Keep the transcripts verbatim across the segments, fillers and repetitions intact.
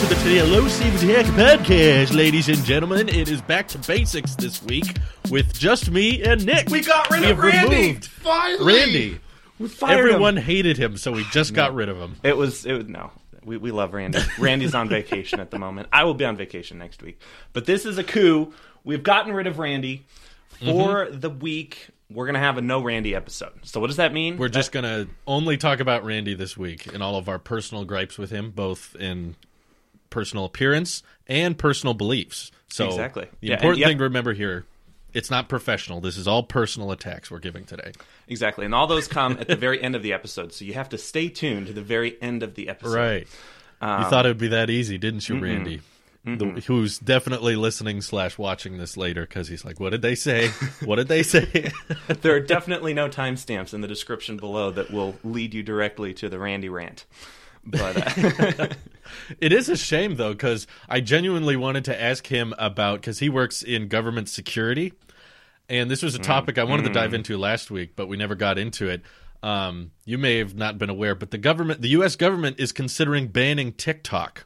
the Hello Steve Tech podcast, ladies and gentlemen. It is back to basics this week with just me and Nick. We got rid we of Randy. Removed Finally, Randy. We fired Everyone him. hated him, so we just got rid of him. It was. It was no. We we love Randy. Randy's on vacation at the moment. I will be on vacation next week. But this is a coup. We've gotten rid of Randy for mm-hmm. the week. We're going to have a no Randy episode. So what does that mean? We're just going to only talk about Randy this week and all of our personal gripes with him, both in personal appearance and personal beliefs. So exactly. the yeah, important and, yep. thing to remember here, it's not professional. This is all personal attacks we're giving today. Exactly. And all those come at the very end of the episode. So you have to stay tuned to the very end of the episode. Right. Um, you thought it would be that easy, didn't you, mm-mm. Randy? The, who's definitely listening slash watching this later because he's like, what did they say? What did they say? There are definitely no timestamps in the description below that will lead you directly to the Randy rant. But uh... It is a shame, though, because I genuinely wanted to ask him about, because he works in government security, and this was a topic I wanted mm. to dive into last week, but we never got into it. Um, you may have not been aware, but the government, the U S government is considering banning TikTok.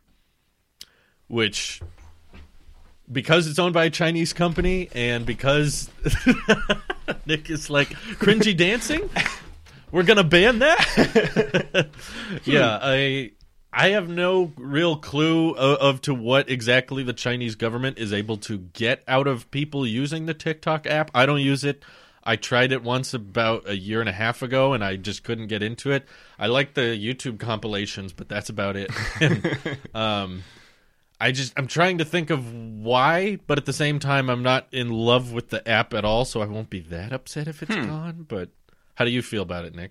Which, because it's owned by a Chinese company, and because Nick is like, cringy dancing? We're going to ban that? Yeah, I I have no real clue of, of to what exactly the Chinese government is able to get out of people using the TikTok app. I don't use it. I tried it once about a year and a half ago, and I just couldn't get into it. I like the YouTube compilations, but that's about it. and, um... I just I'm trying to think of why, but at the same time I'm not in love with the app at all, so I won't be that upset if it's hmm. gone. But how do you feel about it, Nick?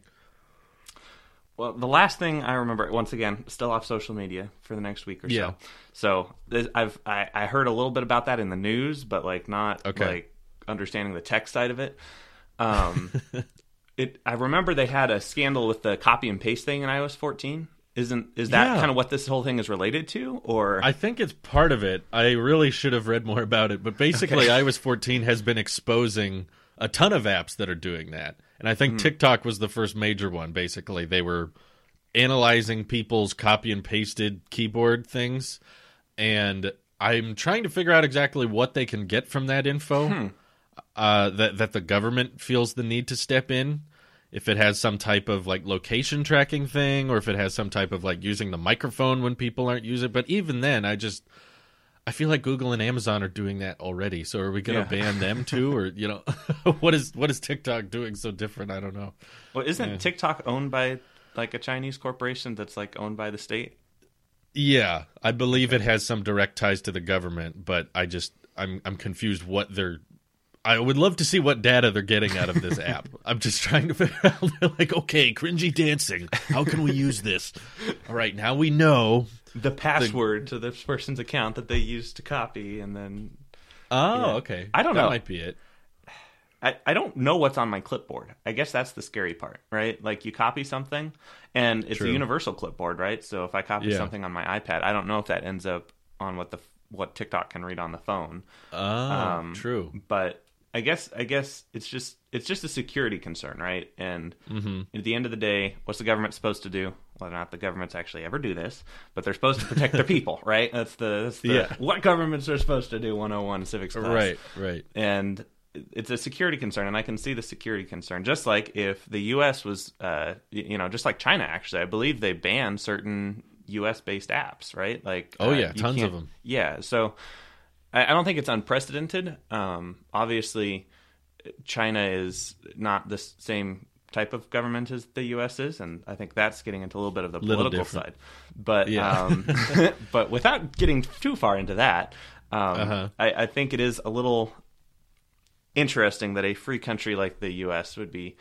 Well, the last thing I remember, once again, still off social media for the next week or yeah. so. So this, I've I, I heard a little bit about that in the news, but like not okay. like understanding the tech side of it. Um, it I remember they had a scandal with the copy and paste thing in i O S fourteen. Isn't is that yeah. kind of what this whole thing is related to? Or I think it's part of it. I really should have read more about it, but basically, okay. i O S fourteen has been exposing a ton of apps that are doing that, and I think mm. TikTok was the first major one. Basically, they were analyzing people's copy and pasted keyboard things, and I'm trying to figure out exactly what they can get from that info. Hmm. Uh, that that the government feels the need to step in. If it has some type of like location tracking thing, or if it has some type of like using the microphone when people aren't using it. But even then, I just I feel like Google and Amazon are doing that already. So are we going to yeah. ban them too, or you know, what is what is TikTok doing so different? I don't know. Well, isn't yeah. TikTok owned by like a Chinese corporation that's like owned by the state? Yeah, I believe it has some direct ties to the government, but I just I'm I'm confused what they're. I would love to see what data they're getting out of this app. I'm just trying to figure out, they're like, okay, cringy dancing. How can we use this? All right, now we know. The password the... to this person's account that they used to copy, and then... Oh, yeah. okay. I don't that know. That might be it. I, I don't know what's on my clipboard. I guess that's the scary part, right? Like, you copy something, and it's True. a universal clipboard, right? So if I copy yeah. something on my iPad, I don't know if that ends up on what the what TikTok can read on the phone. Oh, um, true. But... I guess I guess it's just it's just a security concern, right? And mm-hmm. at the end of the day, what's the government supposed to do? Well, not the government's actually ever do this, but they're supposed to protect their people, right? That's the, that's the yeah. what governments are supposed to do. one oh one civics class, right? Right. And it's a security concern, and I can see the security concern. Just like if the U S was, uh, you know, just like China, actually, I believe they banned certain U S based apps, right? Like, oh uh, yeah, tons of them. Yeah, so. I don't think it's unprecedented. Um, obviously, China is not the same type of government as the U S is, and I think that's getting into a little bit of the little political different. side. But yeah. um, but without getting too far into that, um, uh-huh. I, I think it is a little interesting that a free country like the U S would be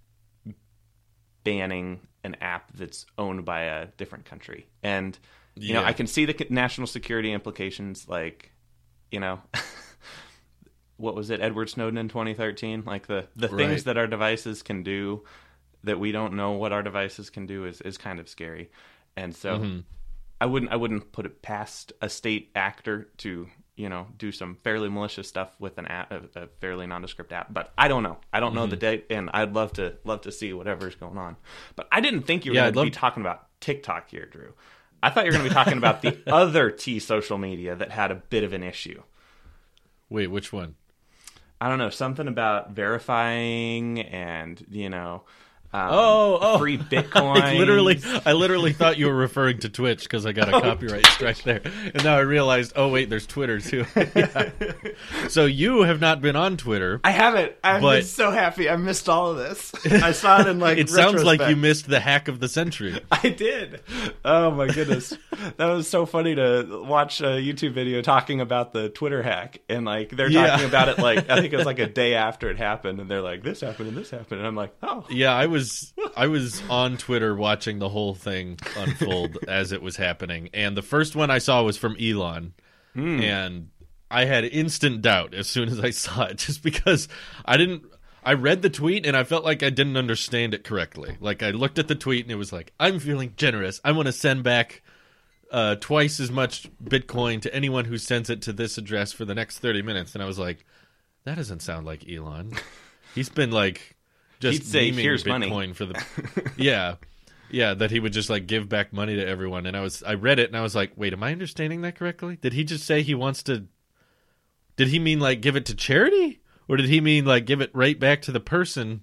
banning an app that's owned by a different country. And you yeah. know, I can see the national security implications, like. You know, what was it, Edward Snowden in twenty thirteen? Like the, the right. things that our devices can do that we don't know what our devices can do is, is kind of scary. And so mm-hmm. I wouldn't I wouldn't put it past a state actor to, you know, do some fairly malicious stuff with an app, a, a fairly nondescript app. But I don't know. I don't mm-hmm. know the date, and I'd love to love to see whatever's going on. But I didn't think you were yeah, going to love... be talking about TikTok here, Drew. I thought you were going to be talking about the other T social media that had a bit of an issue. Wait, which one? I don't know, something about verifying and, you know, um, oh, oh. free Bitcoin. I literally, I literally thought you were referring to Twitch because I got a oh, copyright strike there. And now I realized, oh, wait, there's Twitter, too. Yeah. So you have not been on Twitter. I haven't. I'm but... so happy. I missed all of this. I saw it in, like, It sounds like you missed the hack of the century. I did. Oh, my goodness. That was so funny to watch a YouTube video talking about the Twitter hack. And, like, they're yeah. talking about it, like, I think it was, like, a day after it happened. And they're like, this happened and this happened. And I'm like, oh. Yeah, I was... I was on Twitter watching the whole thing unfold as it was happening, and the first one I saw was from Elon, mm. and I had instant doubt as soon as I saw it, just because I didn't. I read the tweet and I felt like I didn't understand it correctly. Like I looked at the tweet and it was like, "I'm feeling generous. I want to send back uh, twice as much Bitcoin to anyone who sends it to this address for the next thirty minutes," and I was like, "That doesn't sound like Elon. He's been like." Just He'd say, "Here's Bitcoin money." for the yeah, yeah. That he would just like give back money to everyone. And I was, I read it and I was like, wait, am I understanding that correctly? Did he just say he wants to? Did he mean like give it to charity, or did he mean like give it right back to the person?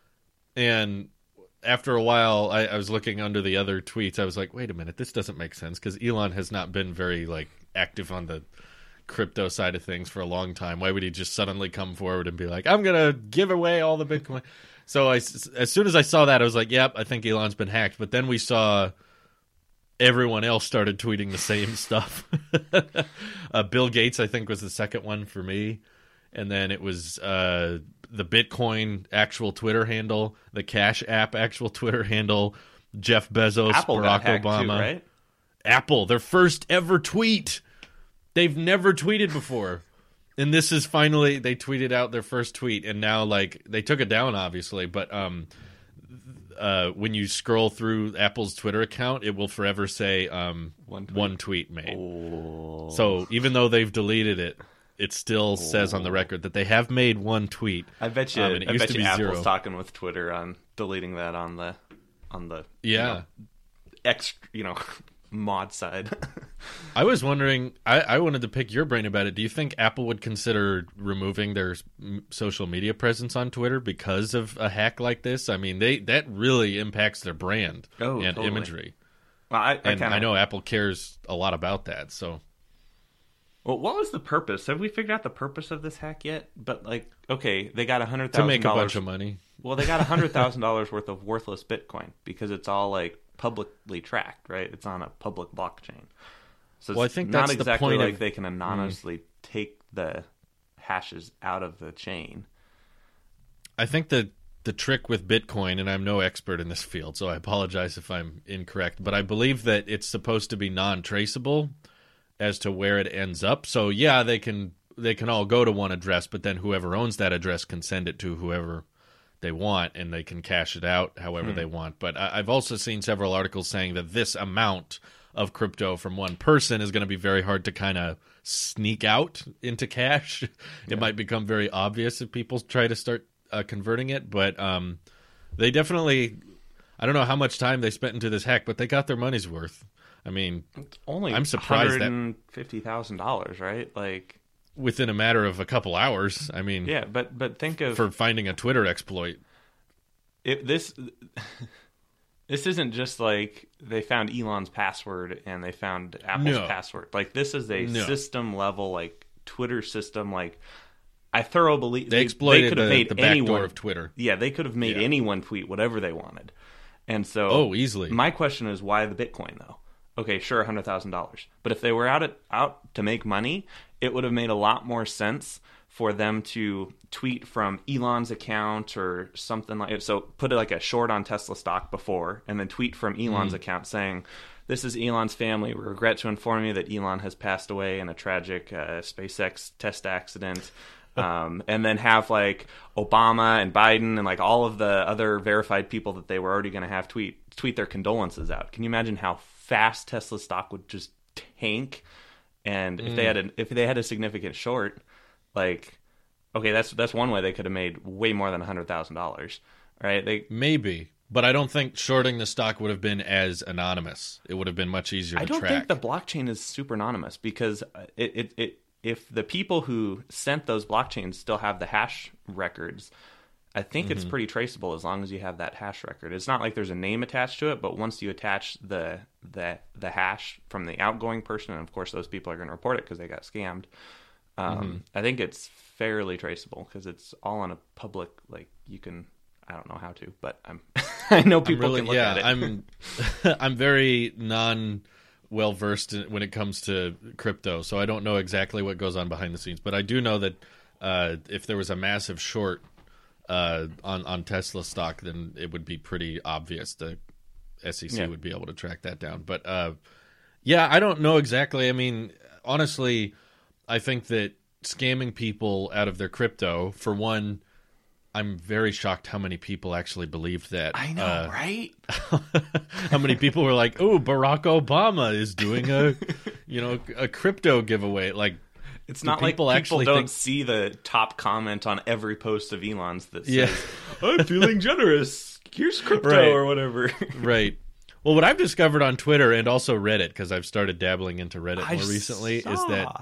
And after a while, I, I was looking under the other tweets. I was like, wait a minute, this doesn't make sense because Elon has not been very like active on the crypto side of things for a long time. Why would he just suddenly come forward and be like, I'm gonna give away all the Bitcoin? So I, as soon as I saw that, I was like, yep, I think Elon's been hacked. But then we saw everyone else started tweeting the same stuff. uh, Bill Gates, I think, was the second one for me. And then it was uh, the Bitcoin actual Twitter handle, the Cash App actual Twitter handle, Jeff Bezos, Apple Barack got Obama. Too, right? Apple, their first ever tweet. They've never tweeted before. And this is finally, they tweeted out their first tweet, and now, like, they took it down, obviously, but um, uh, when you scroll through Apple's Twitter account, it will forever say um, one, tweet. one tweet made. Oh. So even though they've deleted it, it still oh. says on the record that they have made one tweet. I bet you, um, and it I used bet to you be Apple's zero. talking with Twitter on deleting that on the, on the yeah. you know, extra, you know, mod side. I was wondering, I, I wanted to pick your brain about it. Do you think Apple would consider removing their social media presence on Twitter because of a hack like this? I mean, they that really impacts their brand oh, and totally. imagery. Well, I, I, and kinda... I know Apple cares a lot about that. So, well, what was the purpose? Have we figured out the purpose of this hack yet? But like, okay, they got a hundred thousand to make a bunch of money. Well, they got a hundred thousand dollars worth of worthless Bitcoin because it's all like publicly tracked, right? It's on a public blockchain. So it's well, I think not that's exactly the point like of... they can anonymously mm. take the hashes out of the chain. I think that the trick with Bitcoin, and I'm no expert in this field, so I apologize if I'm incorrect, but I believe that it's supposed to be non-traceable as to where it ends up. So yeah, they can they can all go to one address, but then whoever owns that address can send it to whoever they want, and they can cash it out however hmm. they want. But I, I've also seen several articles saying that this amount of crypto from one person is going to be very hard to kind of sneak out into cash. It yeah. might become very obvious if people try to start uh, converting it, but um, they definitely, I don't know how much time they spent into this hack, but they got their money's worth. I mean, it's only I'm surprised one hundred fifty thousand dollars, right? Like within a matter of a couple hours. I mean, yeah, but but think of for finding a Twitter exploit. It, this this isn't just like they found Elon's password and they found Apple's no. password. Like this is a no. system level, like Twitter system. Like I thoroughly believe they exploited they could have the, made the back anyone, door of Twitter. Yeah, they could have made yeah. anyone tweet whatever they wanted. And so, oh, easily. My question is, why the Bitcoin though? Okay, sure, a hundred thousand dollars. But if they were out at, out to make money, it would have made a lot more sense for them to tweet from Elon's account or something like it. So put it like a short on Tesla stock before, and then tweet from Elon's mm. account saying, "This is Elon's family. We regret to inform you that Elon has passed away in a tragic uh, SpaceX test accident." Um, and then have like Obama and Biden and like all of the other verified people that they were already going to have tweet tweet their condolences out. Can you imagine how fast Tesla stock would just tank? And if mm. they had a, if they had a significant short, like, okay, that's that's one way they could have made way more than a hundred thousand dollars, right? They maybe, But I don't think shorting the stock would have been as anonymous. It would have been much easier to I don't track. think the blockchain is super anonymous because it, it, it if the people who sent those blockchains still have the hash records, I think mm-hmm. it's pretty traceable as long as you have that hash record. It's not like there's a name attached to it, but once you attach the the the hash from the outgoing person, and of course those people are going to report it because they got scammed. Um, mm-hmm. I think it's fairly traceable because it's all on a public, like you can. I don't know how to, but I'm. I know people really, can look yeah, at it. I'm. I'm very non well versed when it comes to crypto, so I don't know exactly what goes on behind the scenes. But I do know that uh, if there was a massive short uh, on on Tesla stock, then it would be pretty obvious. The S E C yeah. would be able to track that down. But uh, yeah, I don't know exactly. I mean, honestly, I think that scamming people out of their crypto, for one. I'm very shocked how many people actually believed that. I know, uh, right? How many people were like, "Oh, Barack Obama is doing a, you know, a crypto giveaway." Like, it's not like people actually don't think... see the top comment on every post of Elon's that says, yeah. "I'm feeling generous. Here's crypto," right. or whatever. Right. Well, what I've discovered on Twitter and also Reddit, because I've started dabbling into Reddit I more recently, saw. is that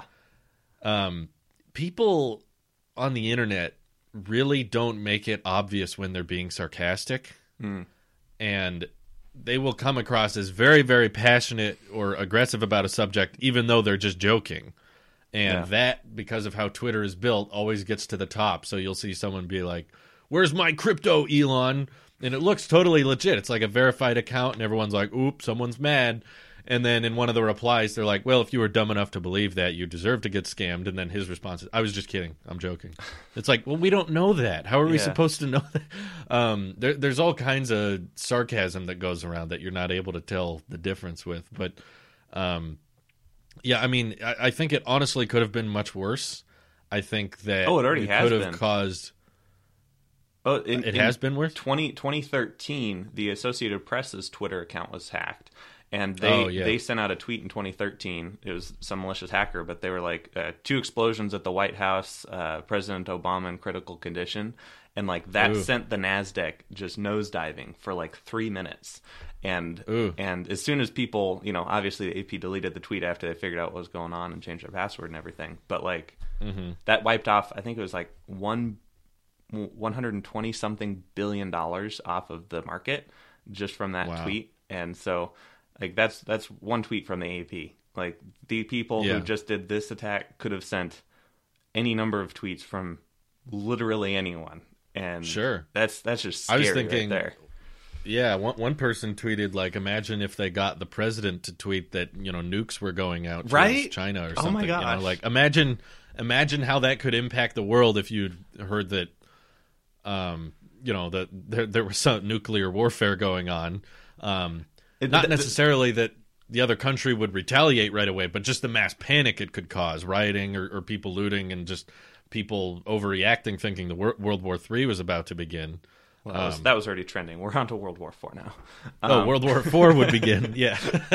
um, people on the internet really don't make it obvious when they're being sarcastic, mm. and they will come across as very, very passionate or aggressive about a subject, even though they're just joking. And yeah. that, because of how Twitter is built, always gets to the top. So you'll see someone be like, "Where's my crypto, Elon?" And it looks totally legit. It's like a verified account, and everyone's like, "Oops, someone's mad." And then in one of the replies, they're like, "Well, if you were dumb enough to believe that, you deserve to get scammed." And then his response is, "I was just kidding. I'm joking." It's like, well, we don't know that. How are we yeah. supposed to know that? Um, there, there's all kinds of sarcasm that goes around that you're not able to tell the difference with. But, um, yeah, I mean, I, I think it honestly could have been much worse. I think that oh, it already it has could have been. caused... Oh, in, it in has been worse? twenty, twenty thirteen, the Associated Press's Twitter account was hacked. And they, oh, yeah. they sent out a tweet in twenty thirteen. It was some malicious hacker, but they were like, uh, two explosions at the White House, uh, President Obama in critical condition. And like that Ooh. sent the NASDAQ just nosediving for like three minutes. And Ooh. and as soon as people, you know, obviously the A P deleted the tweet after they figured out what was going on and changed their password and everything. But like mm-hmm. that wiped off, I think it was like one, one hundred twenty something billion dollars off of the market just from that wow. tweet. And so... Like that's that's one tweet from the A P. Like the people yeah. who just did this attack could have sent any number of tweets from literally anyone, and sure, that's that's just scary I was thinking, right there. Yeah, one one person tweeted like, "Imagine if they got the president to tweet that you know nukes were going out towards right? China or Oh something." my gosh! You know, like imagine imagine how that could impact the world if you'd heard that, um, you know that there there was some nuclear warfare going on. Um, It, Not the, necessarily that the other country would retaliate right away, but just the mass panic it could cause, rioting or, or people looting and just people overreacting, thinking the wor- World War Three was about to begin. Well, that, was, um, that was already trending. We're on to World War Four now. Um, oh, World War Four would begin, yeah.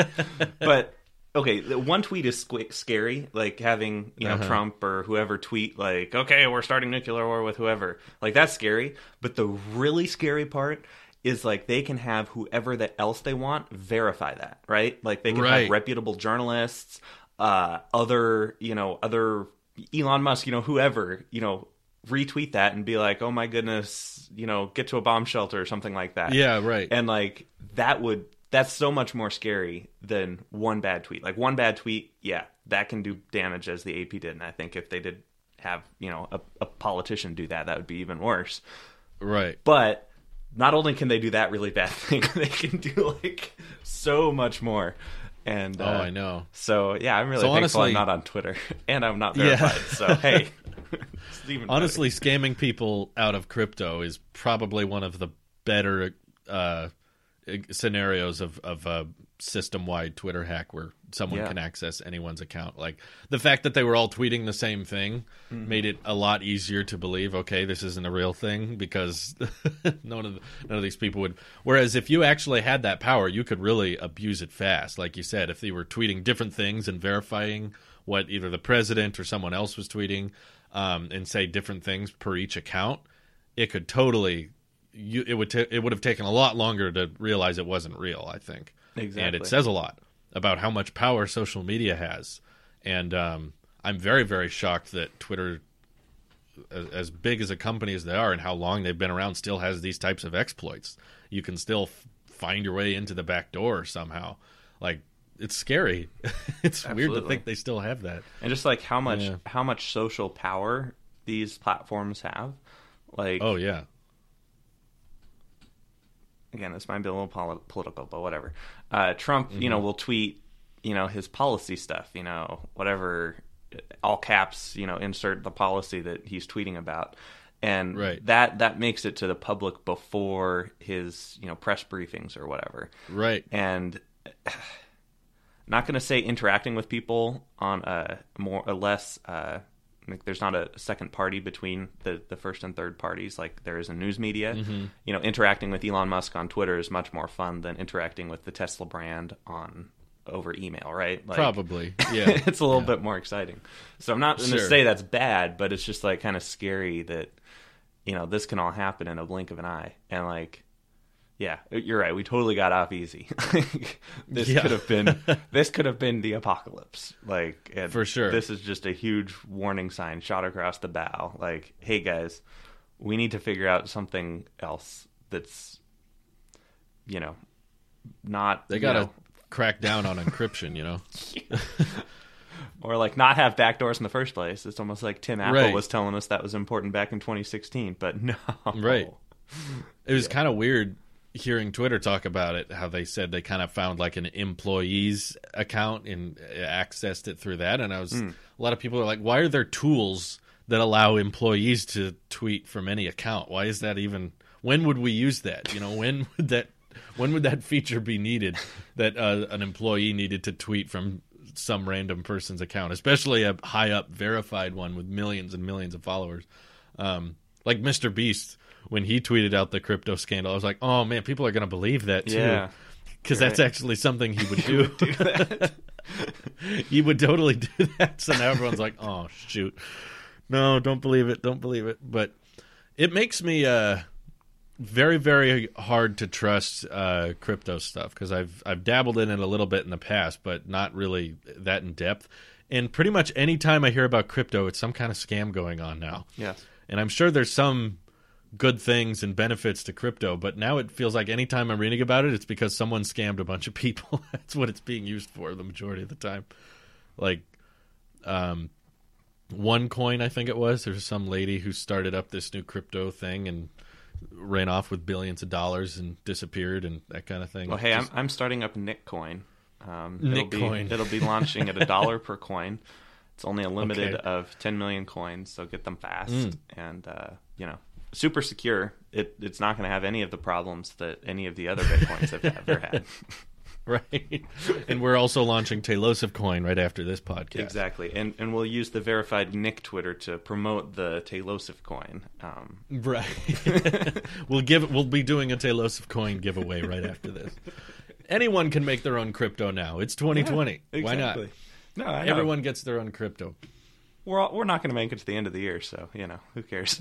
But, okay, the one tweet is squ- scary, like having you know Uh-huh. Trump or whoever tweet, like, okay, we're starting nuclear war with whoever. Like, that's scary. But the really scary part is like they can have whoever that else they want verify that, right? Like they can Right. have reputable journalists, uh, other, you know, other Elon Musk, you know, whoever, you know, retweet that and be like, oh my goodness, you know, get to a bomb shelter or something like that. Yeah, right. And like that would, that's so much more scary than one bad tweet. Like one bad tweet, yeah, that can do damage as the A P did. And I think if they did have, you know, a, a politician do that, that would be even worse. Right. But not only can they do that really bad thing, they can do like so much more. And uh, oh, I know. So yeah, I'm really So thankful honestly- I'm not on Twitter and I'm not verified. Yeah. So hey, it's even Honestly, scamming people out of crypto is probably one of the better uh, scenarios of, of a system-wide Twitter hack where someone Yeah. can access anyone's account. Like the fact that they were all tweeting the same thing Mm-hmm. made it a lot easier to believe, okay, this isn't a real thing because none of the, none of these people would. Whereas if you actually had that power, you could really abuse it fast. Like you said, if they were tweeting different things and verifying what either the president or someone else was tweeting, um, and say different things per each account, it could totally you it would ta- it would have taken a lot longer to realize it wasn't real, I think. Exactly. And it says a lot about how much power social media has. And um, I'm very, very shocked that Twitter, as, as big as a company as they are and how long they've been around, still has these types of exploits. You can still f- find your way into the back door somehow. Like, it's scary. It's Absolutely. weird to think they still have that. And just like how much Yeah. how much social power these platforms have. Like, Oh, yeah. again, this might be a little poli- political, but whatever. Uh, Trump, mm-hmm. you know, will tweet, you know, his policy stuff, you know, whatever, all caps, you know, insert the policy that he's tweeting about. And right. that, that makes it to the public before his, you know, press briefings or whatever. Right. And not going to say interacting with people on a more or less, uh, like there's not a second party between the, the first and third parties like there is in news media. Mm-hmm. You know, interacting with Elon Musk on Twitter is much more fun than interacting with the Tesla brand on over email, right? Like, Probably, yeah. It's a little yeah. bit more exciting. So I'm not going to Sure. say that's bad, but it's just like kind of scary that, you know, this can all happen in a blink of an eye. And like, yeah, you're right. We totally got off easy. This Yeah. could have been this could have been the apocalypse. Like, and For sure. This is just a huge warning sign shot across the bow. Like, hey guys, we need to figure out something else that's, you know, not They got to you know, crack down on encryption, you know? or like not have backdoors in the first place. It's almost like Tim Apple Right. was telling us that was important back in twenty sixteen, but no. Right. It was kind of weird hearing Twitter talk about it, how they said they kind of found like an employee's account and accessed it through that. And I was, Mm. a lot of people are like, why are there tools that allow employees to tweet from any account? Why is that even, when would we use that? You know, when would that, when would that feature be needed that uh, an employee needed to tweet from some random person's account, especially a high up verified one with millions and millions of followers? Um, like Mister Beast, when he tweeted out the crypto scandal, I was like, oh man, people are going to believe that too. Yeah. Because Right. that's actually something he would do. do that. He would totally do that. So now everyone's like, oh, shoot. No, don't believe it. Don't believe it. But it makes me uh, very, very hard to trust uh, crypto stuff because I've, I've dabbled in it a little bit in the past, but not really that in depth. And pretty much any time I hear about crypto, it's some kind of scam going on now. Yes. And I'm sure there's some good things and benefits to crypto, but now it feels like anytime I'm reading about it, it's because someone scammed a bunch of people. That's what it's being used for the majority of the time. Like, um, OneCoin, I think it was. There's some lady who started up this new crypto thing and ran off with billions of dollars and disappeared and that kind of thing. Well, hey, Just- I'm I'm starting up Nickcoin. Um, Nickcoin. It'll be, it'll be launching at a dollar per coin. It's only a limited Okay. of ten million coins, so get them fast. Mm. And, uh, you know, super secure. It, it's not going to have any of the problems that any of the other Bitcoins have ever had. right. And we're also launching Tailosive Coin right after this podcast. Exactly. And and we'll use the verified Nick Twitter to promote the Tailosive coin. Um, Right. we'll give. We'll be doing a Tailosive Coin giveaway right after this. Anyone can make their own crypto now. It's twenty twenty. yeah, Why not? exactly. No, I know. Everyone gets their own crypto. We're all, we're not going to make it to the end of the year, so, you know, who cares?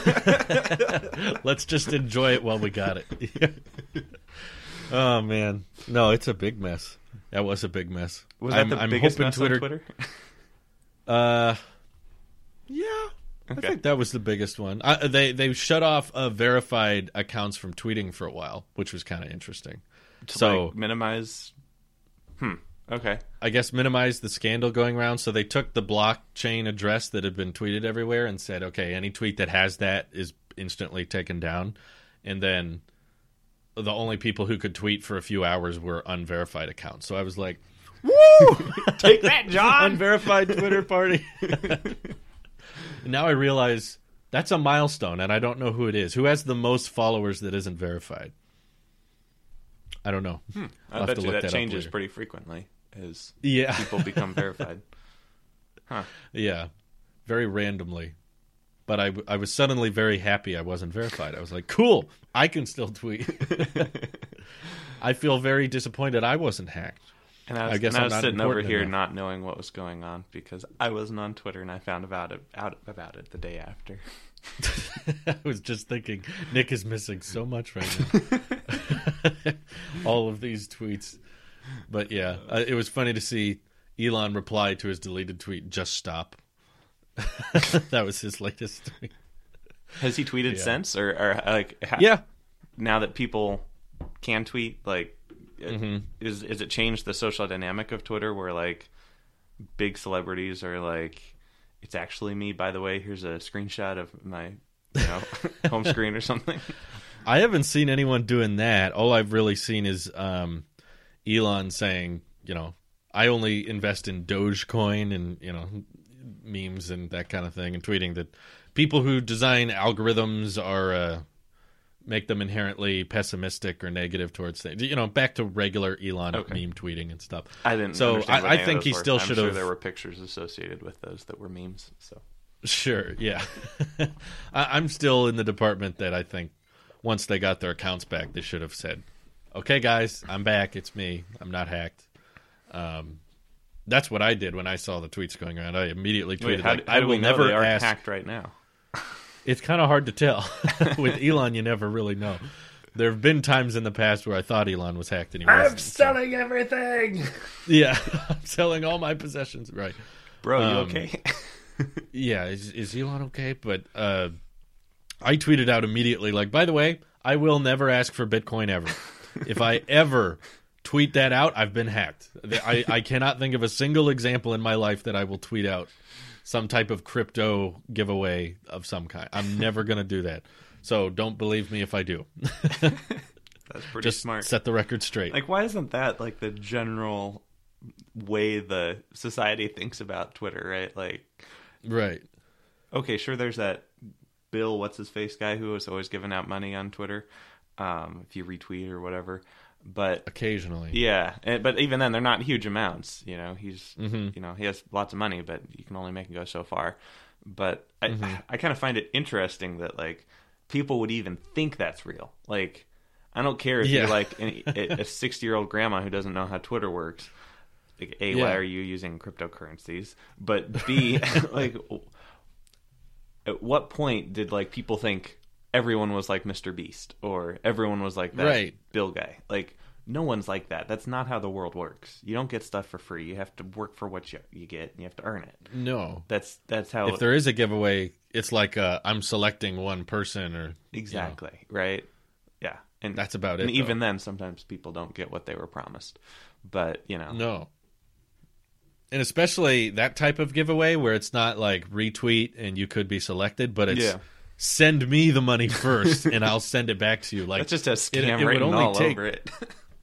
Yeah. Let's just enjoy it while we got it. Oh man, no, it's a big mess. That was a big mess. Was that I'm, the I'm biggest hoping mess Twitter, on Twitter? Uh, yeah, I Okay. think that was the biggest one. Uh, they they shut off uh, verified accounts from tweeting for a while, which was kind of interesting. To, So like, minimize... Hmm, okay. I guess minimize the scandal going around. So they took the blockchain address that had been tweeted everywhere and said, okay, any tweet that has that is instantly taken down. And then the only people who could tweet for a few hours were unverified accounts. So I was like, Woo! Take that, John! unverified Twitter party. Now I realize that's a milestone, and I don't know who it is. Who has the most followers that isn't verified? I don't know. Hmm. I'll I have bet to you look that that up changes later. pretty frequently as Yeah. people become verified. Huh. Yeah, very randomly. But I, I was suddenly very happy I wasn't verified. I was like, cool, I can still tweet. I feel very disappointed I wasn't hacked. And I was, I guess and I I'm was not sitting over important here enough. not knowing what was going on because I wasn't on Twitter and I found about it out about it the day after. I was just thinking, Nick is missing so much right now. All of these tweets. But yeah, uh, it was funny to see Elon reply to his deleted tweet, "Just stop." That was his latest tweet. Has he tweeted Yeah. since, or, or like, ha- Yeah. now that people can tweet, like, Mm-hmm. is is it changed the social dynamic of Twitter, where like big celebrities are like, it's actually me, by the way. Here's a screenshot of my, you know, home screen or something. I haven't seen anyone doing that. All I've really seen is um, Elon saying, you know, I only invest in Dogecoin and, you know, memes and that kind of thing, and tweeting that people who design algorithms are uh, make them inherently pessimistic or negative towards things. You know, back to regular Elon Okay. meme tweeting and stuff. I didn't. So understand what I, I any of think those he were. still I'm should sure have. there were pictures associated with those that were memes. So Sure, yeah. I, I'm still in the department that I think once they got their accounts back, they should have said, "Okay, guys, I'm back. It's me. I'm not hacked." Um, that's what I did when I saw the tweets going around. I immediately tweeted, Wait, how, like, how "I do will we know never they aren't ask." hacked right now? It's kind of hard to tell. With Elon, you never really know. There have been times in the past where I thought Elon was hacked and he wasn't. I'm selling everything, Yeah, I'm selling all my possessions. Right. bro. You Um, okay? Yeah, is, is Elon okay? But uh, I tweeted out immediately, like, by the way, I will never ask for Bitcoin ever. If I ever tweet that out, I've been hacked. I, I cannot think of a single example in my life that I will tweet out some type of crypto giveaway of some kind. I'm never going to do that. So don't believe me if I do. That's pretty Just smart. set the record straight. Like, why isn't that like the general way the society thinks about Twitter? Right? Like, Right. okay, sure, there's that Bill, what's his face guy who was always giving out money on Twitter, um, if you retweet or whatever. But Occasionally. yeah, and, but even then, they're not huge amounts. You know, he's Mm-hmm. you know he has lots of money, but you can only make him go so far. But I Mm-hmm. I kind of find it interesting that like people would even think that's real. Like, I don't care if Yeah. you're like an, a sixty year old grandma who doesn't know how Twitter works. Like, A, Yeah. why are you using cryptocurrencies? But B, like, at what point did like people think everyone was like Mister Beast or everyone was like that Right. Bill guy? Like, no one's like that. That's not how the world works. You don't get stuff for free. You have to work for what you you get, and you have to earn it. No. That's that's how. If there is a giveaway, it's like uh, I'm selecting one person or... exactly right. Yeah, and That's about And it, even though. then, sometimes people don't get what they were promised. But you know, No. And especially that type of giveaway where it's not like retweet and you could be selected, but it's Yeah. send me the money first and I'll send it back to you. Like that's just a it- scam it would written only all take- over it.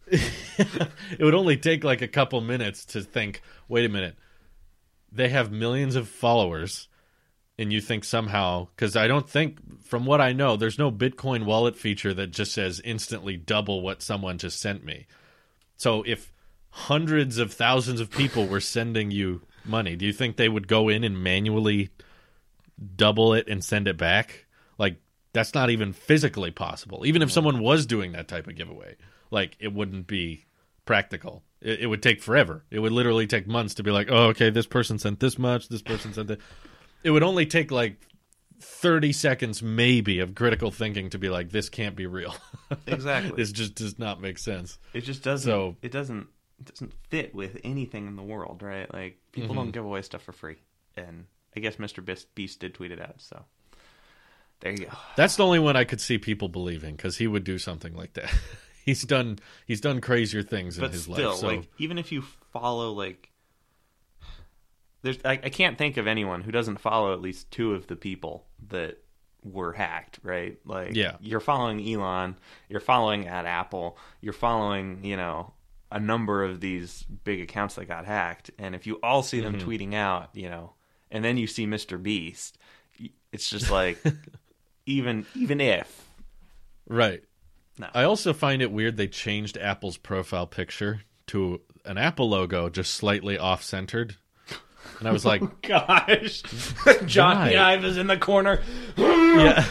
it would only take like a couple minutes to think, wait a minute, they have millions of followers, and you think somehow, because I don't think, from what I know, there's no Bitcoin wallet feature that just says instantly double what someone just sent me. So if hundreds of thousands of people were sending you money, do you think they would go in and manually double it and send it back? Like, that's not even physically possible. Even if someone was doing that type of giveaway, like, it wouldn't be practical. It, it would take forever. It would literally take months to be like, oh, okay, this person sent this much, this person sent that. It would only take like thirty seconds maybe of critical thinking to be like, this can't be real. Exactly. This just does not make sense. It just doesn't. So- it doesn't. It doesn't fit with anything in the world, right? Like, people Mm-hmm. don't give away stuff for free, and I guess Mister Beast, Beast did tweet it out. So there you go. That's the only one I could see people believing, because he would do something like that. he's done he's done crazier things in But his still, life. So like, even if you follow, like, there's, I, I can't think of anyone who doesn't follow at least two of the people that were hacked, right? Like, Yeah. you're following Elon, you're following at Apple, you're following, you know, a number of these big accounts that got hacked, and if you all see them Mm-hmm. tweeting out, you know, and then you see Mister Beast, it's just like, even even if, right. no. I also find it weird they changed Apple's profile picture to an Apple logo just slightly off-centered. And I was like, Gosh, Johnny Why? Ive is in the corner. yeah.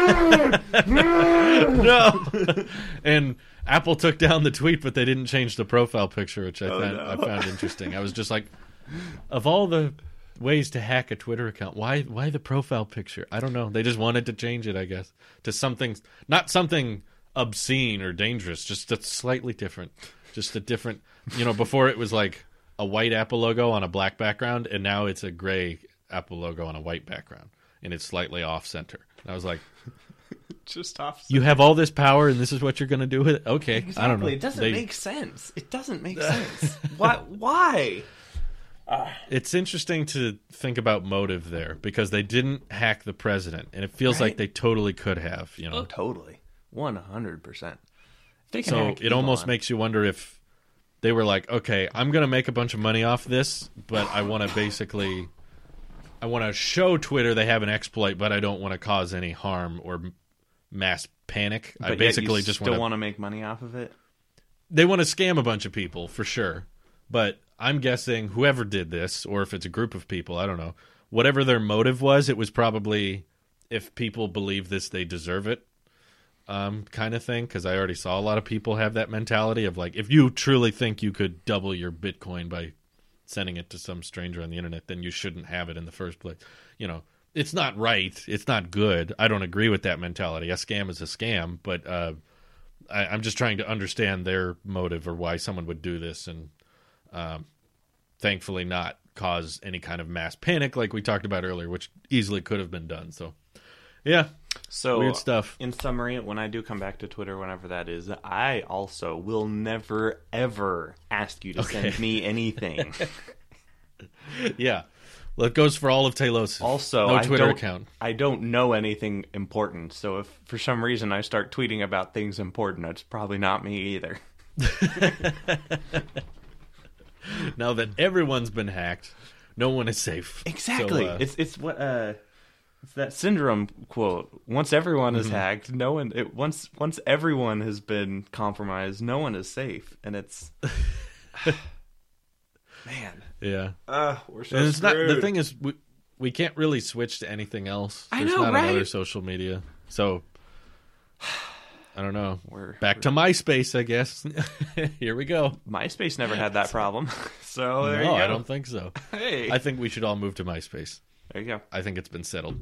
No. And Apple took down the tweet, but they didn't change the profile picture, which I, Oh, found, no. I found interesting. I was just like, of all the ways to hack a Twitter account, why why the profile picture? I don't know. They just wanted to change it, I guess, to something, not something obscene or dangerous, just a slightly different, just a different, you know, before it was like a white Apple logo on a black background, and now it's a gray Apple logo on a white background, and it's slightly off center. And I was like, Just off. you have all this power, and this is what you're going to do with it? Okay, Exactly. I don't know. It doesn't They- make sense. It doesn't make sense. Why? Why? It's interesting to think about motive there, because they didn't hack the president, and it feels Right. like they totally could have, you know. Oh, totally. one hundred percent. So it almost makes you wonder if they were like, okay, I'm going to make a bunch of money off this, but I want to basically, I want to show Twitter they have an exploit, but I don't want to cause any harm or m- mass panic. I basically just still want want to make money off of it. they want to scam a bunch of people for sure. But I'm guessing whoever did this, or if it's a group of people, I don't know, whatever their motive was, it was probably, if people believe this, they deserve it. Um, kind of thing, because I already saw a lot of people have that mentality of like, if you truly think you could double your Bitcoin by sending it to some stranger on the internet, then you shouldn't have it in the first place. You know, it's not right. It's not good. I don't agree with that mentality. A scam is a scam, but uh, I, I'm just trying to understand their motive or why someone would do this, and um, thankfully not cause any kind of mass panic like we talked about earlier, which easily could have been done. So, yeah. So Weird stuff. In summary, when I do come back to Twitter, whenever that is, I also will never ever ask you to Okay. send me anything. Yeah. Well, it goes for all of Talos. Also, no I Twitter don't, account. I don't know anything important. So if for some reason I start tweeting about things important, it's probably not me either. Now that everyone's been hacked, no one is safe. Exactly. So, uh, it's it's what uh, it's that syndrome quote. Once everyone is Mm-hmm. hacked, no one. It, once once everyone has been compromised, no one is safe, and it's man. yeah. Uh, we're so And it's not the screwed. thing is we, we can't really switch to anything else. I There's know, not right? another social media. So I don't know. We're- Back to MySpace, I guess. Here we go. MySpace never had that problem. So there no, you go. I don't think so. Hey, I think we should all move to MySpace. there you go. I think it's been settled.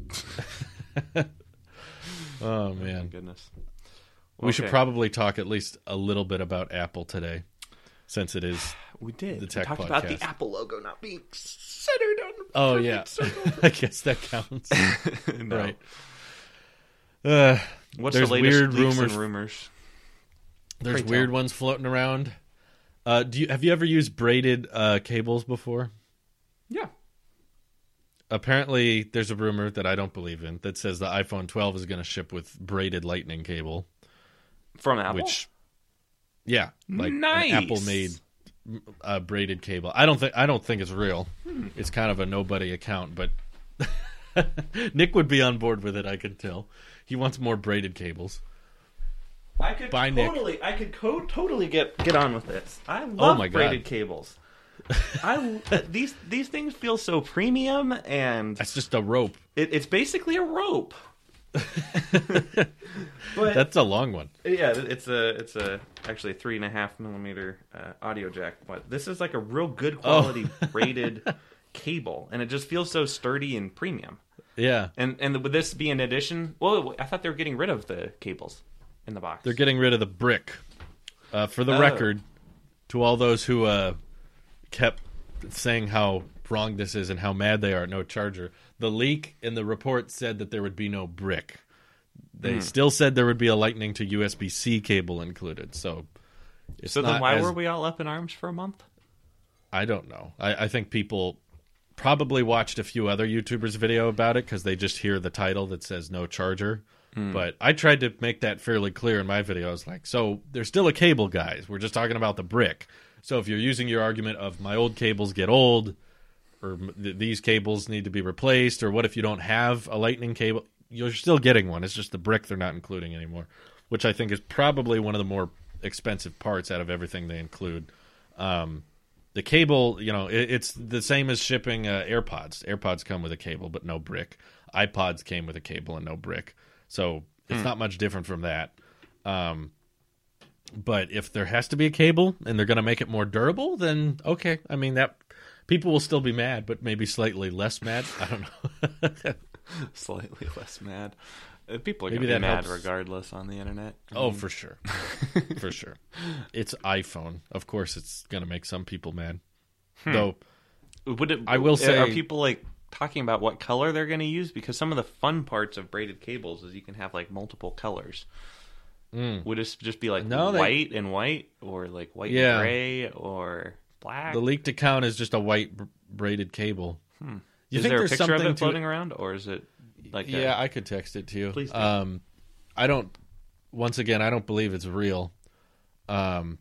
Oh man. Goodness. We should Okay. probably talk at least a little bit about Apple today, since it is. We did. The we tech talked about podcast. the Apple logo not being centered on the Oh perfect yeah, circle. I guess that counts. No. Right. Uh, What's There's the latest weird leaks rumors- and rumors? there's Pray weird tell. ones floating around. Uh, do you have you ever used braided uh, cables before? Yeah. Apparently, there's a rumor that I don't believe in that says the iPhone twelve is going to ship with braided Lightning cable. From Apple? Which, yeah, like Nice. an Apple-made uh, braided cable. I don't think I don't think it's real. Hmm. It's kind of a nobody account, but Nick would be on board with it. I can tell. He wants more braided cables. I could Bye, Nick. totally, I could co- totally get get on with this. I love my God. braided cables. I these these things feel so premium, and That's just a rope. it, it's basically a rope. But That's a long one. yeah, it's a it's a actually a three and a half millimeter uh, audio jack. But this is like a real good quality braided cable, and it just feels so sturdy and premium. Yeah, And and with this being an addition, well, I thought they were getting rid of the cables in the box. they're getting rid of the brick. Uh, for the Oh. record, to all those who uh, kept saying how wrong this is and how mad they are at no charger, the leak in the report said that there would be no brick. They Hmm. still said there would be a Lightning to U S B C cable included. So, it's So then, not why as- were we all up in arms for a month? I don't know. I, I think people probably watched a few other YouTubers' video about it because they just hear the title that says no charger. But I tried to make that fairly clear in my video. I was like, so there's still a cable, guys. We're just talking about the brick. So if you're using your argument of my old cables get old, or th- these cables need to be replaced, or what if you don't have a Lightning cable, you're still getting one. It's just the brick they're not including anymore, which I think is probably one of the more expensive parts out of everything they include. Um, the cable, you know, it, it's the same as shipping uh, AirPods. AirPods come with a cable, but no brick. iPods came with a cable and no brick. So it's hmm. not much different from that. Um, but if there has to be a cable and they're going to make it more durable, then okay. I mean, that people will still be mad, but maybe slightly less mad. I don't know. Slightly less mad. People are going to be mad helps. regardless on the internet. Oh, for sure. For sure. It's iPhone. Of course it's going to make some people mad. Hmm. Though, Would it, I will say... Are people, like, talking about what color they're going to use? Because some of the fun parts of braided cables is you can have, like, multiple colors. Mm. Would it just be, like, no, white they... and white? Or, like, white yeah. and gray? Or black? The leaked account is just a white br- braided cable. Hmm. You is think there a picture of it floating to... around? Or is it... Like yeah, a... I could text it to you. Please do. Um, I don't. Once again, I don't believe it's real. Um,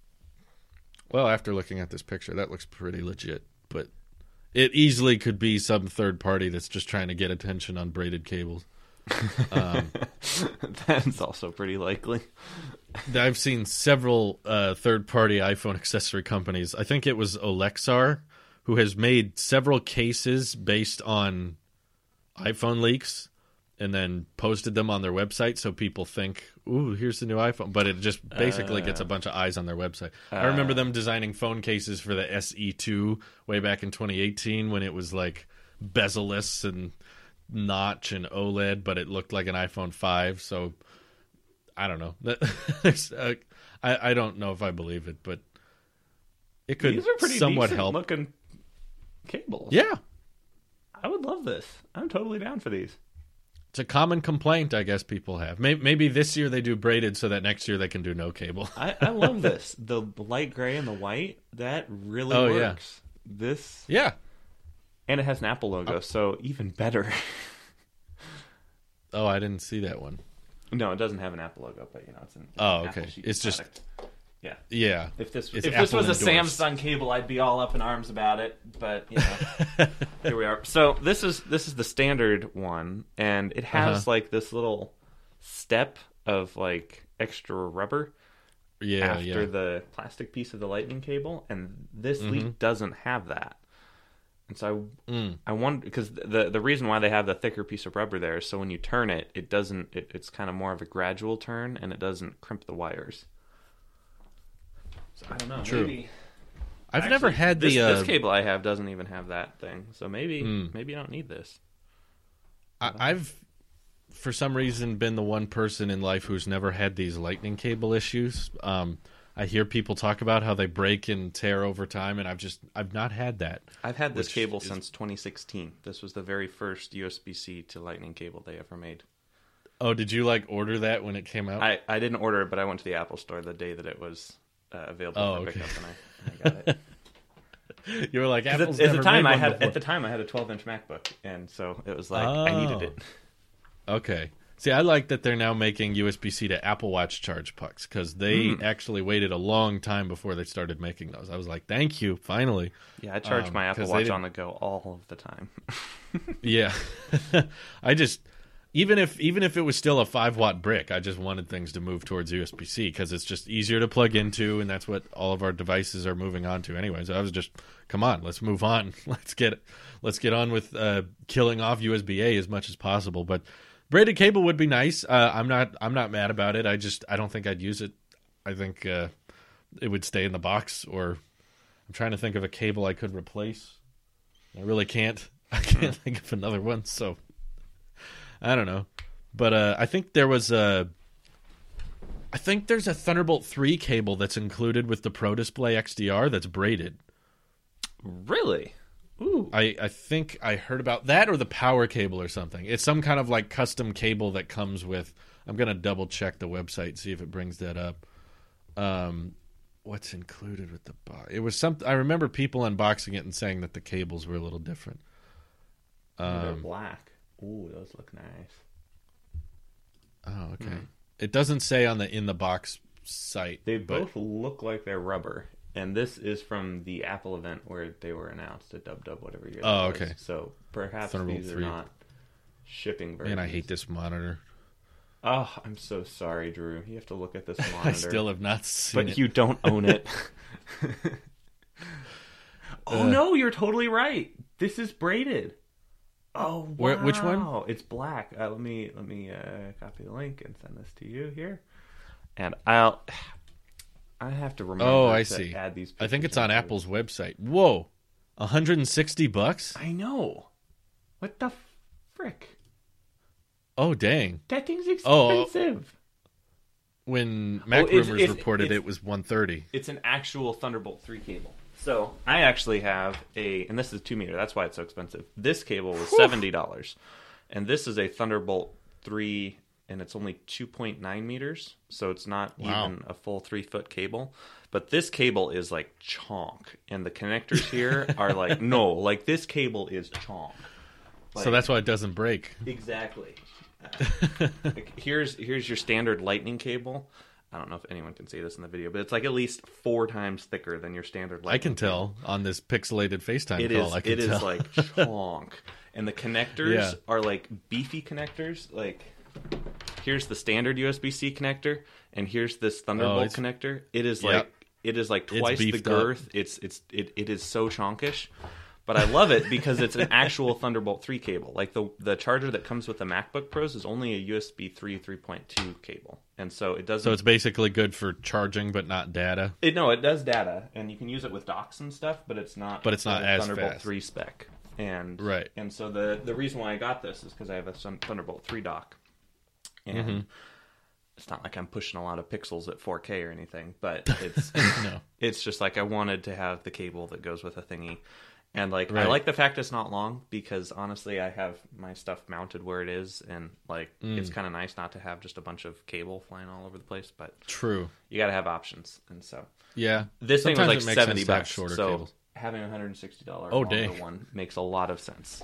well, after looking at this picture, that looks pretty legit. But it easily could be some third party that's just trying to get attention on braided cables. Um, That's also pretty likely. I've seen several uh, third party iPhone accessory companies. I think it was Olexar who has made several cases based on iPhone leaks and then posted them on their website so people think, ooh, here's the new iPhone. But it just basically uh, gets a bunch of eyes on their website. Uh, I remember them designing phone cases for the S E two way back in twenty eighteen when it was like bezel-less and notch and OLED, but it looked like an iPhone five. So I don't know. uh, I, I don't know if I believe it, but it could These are pretty somewhat help. Looking cables. Yeah. I would love this. I'm totally down for these. It's a common complaint, I guess, people have. Maybe, maybe this year they do braided so that next year they can do no cable. I, I love this. The light gray and the white, that really oh, works. Yeah. This. Yeah. And it has an Apple logo, oh. so even better. Oh, I didn't see that one. No, it doesn't have an Apple logo, but you know, it's an, it's oh, an okay. Apple It's just... product. Yeah. Yeah. If this it's if Apple this was endorsed. a Samsung cable, I'd be all up in arms about it. But you know, here we are. So this is this is the standard one, and it has uh-huh. like this little step of like extra rubber. Yeah. After yeah. the plastic piece of the lightning cable, and this mm-hmm. leaf doesn't have that. And so I, mm. I wonder because the the reason why they have the thicker piece of rubber there is so when you turn it, it doesn't. It, it's kind of more of a gradual turn, and it doesn't crimp the wires. So I don't know. True. Maybe. I've Actually, never had the this, uh, this cable I have doesn't even have that thing. So maybe mm. maybe I don't need this. I, I've for some reason been the one person in life who's never had these lightning cable issues. Um, I hear people talk about how they break and tear over time, and I've just I've not had that. I've had this cable is... since twenty sixteen. This was the very first U S B C to lightning cable they ever made. Oh, did you like order that when it came out? I, I didn't order it, but I went to the Apple store the day that it was uh, available oh, for okay. pickup, and I, and I got it. You were like, Apple's at, never at the time made I one had before. At the time, I had a twelve-inch MacBook, and so it was like oh. I needed it. Okay. See, I like that they're now making U S B C to Apple Watch charge pucks because they mm. actually waited a long time before they started making those. I was like, thank you, finally. Yeah, I charge um, my Apple Watch on the go all of the time. Yeah. I just... Even if even if it was still a five watt brick, I just wanted things to move towards U S B C because it's just easier to plug into, and that's what all of our devices are moving on to anyway. So I was just, come on, let's move on. Let's get let's get on with uh, killing off U S B A as much as possible. But braided cable would be nice. Uh, I'm not I'm not mad about it. I just I don't think I'd use it. I think uh, it would stay in the box. Or I'm trying to think of a cable I could replace. I really can't. I can't think of another one. So. I don't know, but uh, I think there was a. I think there's a Thunderbolt three cable that's included with the Pro Display X D R that's braided. Really? Ooh. I, I think I heard about that or the power cable or something. It's some kind of like custom cable that comes with. I'm gonna double check the website see if it brings that up. Um, what's included with the box? It was something. I remember people unboxing it and saying that the cables were a little different. Um, They're black. Ooh, those look nice. Oh, okay. Mm. It doesn't say on the in the box site. They but... both look like they're rubber, and this is from the Apple event where they were announced at Dub Dub, whatever year. Oh, okay. So perhaps Thunderbolt these three. are not shipping versions. Man, I hate this monitor. Oh, I'm so sorry, Drew. You have to look at this monitor. I still have not seen but it. But you don't own it. Oh, uh, no, you're totally right. This is braided. Oh, wow. Where, which one? It's black. Uh, let me let me uh, copy the link and send this to you here. And I'll... I have to remember oh, I to see. add these I think it's on Apple's website. Whoa. one hundred sixty bucks? I know. What the frick? Oh, dang. That thing's expensive. Oh, when Mac oh, it's, Rumors it's, reported it's, it was one hundred thirty. It's an actual Thunderbolt three cable. So I actually have a, and this is two meter. That's why it's so expensive. This cable was Whew. seventy dollars. And this is a Thunderbolt three, and it's only two point nine meters. So it's not wow. even a full three foot cable. But this cable is like chonk. And the connectors here are like, no, like this cable is chonk. Like, so that's why it doesn't break. Exactly. Uh, like here's here's your standard lightning cable. I don't know if anyone can see this in the video, but it's like at least four times thicker than your standard lightning I can tell cable. On this pixelated FaceTime it call. Is, I can it tell. is like chonk. And the connectors yeah. are like beefy connectors. Like here's the standard U S B C connector, and here's this Thunderbolt oh, connector. It is like yep. it is like twice the girth. Up. It's it's it, it is so chonkish. But I love it because it's an actual Thunderbolt three cable. Like the the charger that comes with the MacBook Pros is only a U S B three three point two cable. And so it doesn't... So it's basically good for charging but not data? It, no, it does data. And you can use it with docks and stuff, but it's not... But it's not as Thunderbolt fast. three spec. And, right. And so the, the reason why I got this is because I have a Thunderbolt three dock. And mm-hmm. it's not like I'm pushing a lot of pixels at four K or anything, but it's no. It's just like I wanted to have the cable that goes with a thingy. And like right. I like the fact it's not long because honestly I have my stuff mounted where it is, and like mm. it's kind of nice not to have just a bunch of cable flying all over the place. But true, you got to have options, and so yeah, this Sometimes thing was like seventy bucks. Shorter so cables. Having a one hundred sixty dollars oh, longer dang. one makes a lot of sense.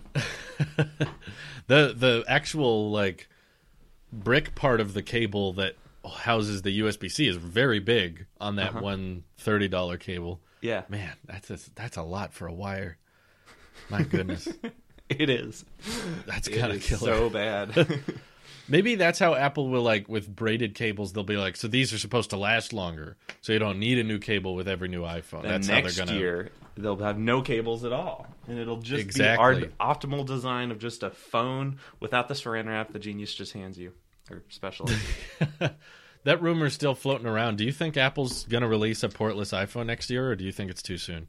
the the actual like brick part of the cable that houses the U S B C is very big on that uh-huh. one thirty dollar cable. Yeah, man, that's a, that's a lot for a wire. My goodness, it is. That's kind of killer. So bad. Maybe that's how Apple will like with braided cables. They'll be like, so these are supposed to last longer, so you don't need a new cable with every new iPhone. And that's next how they're gonna. Year they'll have no cables at all, and it'll just exactly. be our optimal design of just a phone without the Saran wrap the Genius just hands you, or special. That rumor's still floating around. Do you think Apple's going to release a portless iPhone next year, or do you think it's too soon?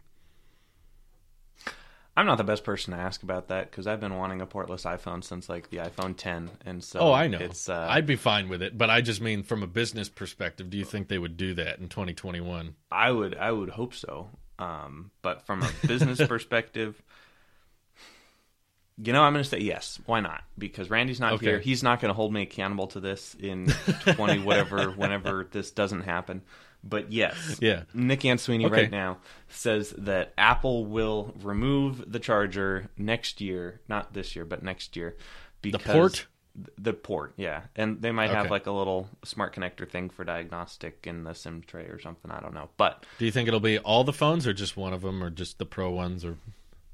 I'm not the best person to ask about that because I've been wanting a portless iPhone since like the iPhone ten, and so oh, I know. It's, uh, I'd be fine with it, but I just mean from a business perspective. Do you think they would do that in twenty twenty-one? I would. I would hope so. Um, but from a business perspective. You know, I'm going to say yes. Why not? Because Randy's not okay. here. He's not going to hold me accountable to this in twenty whatever, whenever this doesn't happen. But yes, yeah. Nick Answeeney okay. right now says that Apple will remove the charger next year, not this year, but next year. Because the port? The port, yeah. And they might have okay. like a little smart connector thing for diagnostic in the SIM tray or something. I don't know. But do you think it'll be all the phones or just one of them or just the Pro ones or...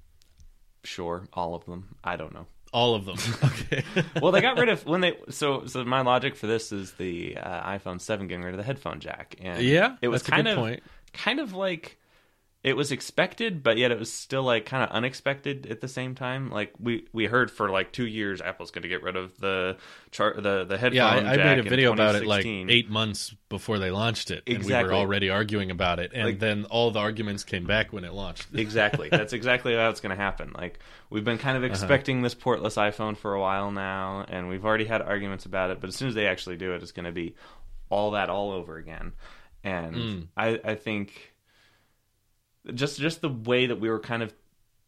Sure, all of them. I don't know. All of them. Okay. Well, they got rid of when they so so. My logic for this is the uh, iPhone seven getting rid of the headphone jack, and yeah, it was that's kind a good of point. kind of like it was expected, but yet it was still like kind of unexpected at the same time. Like we, we heard for like two years, Apple's going to get rid of the char- the the headphone. Yeah, I, I jack made a video about it like twenty sixteen. eight months before they launched it, and exactly. we were already arguing about it. And like, then all the arguments came back when it launched. Exactly, that's exactly how it's going to happen. Like we've been kind of expecting uh-huh. this portless iPhone for a while now, and we've already had arguments about it. But as soon as they actually do it, it's going to be all that all over again. And mm. I, I think. Just just the way that we were kind of...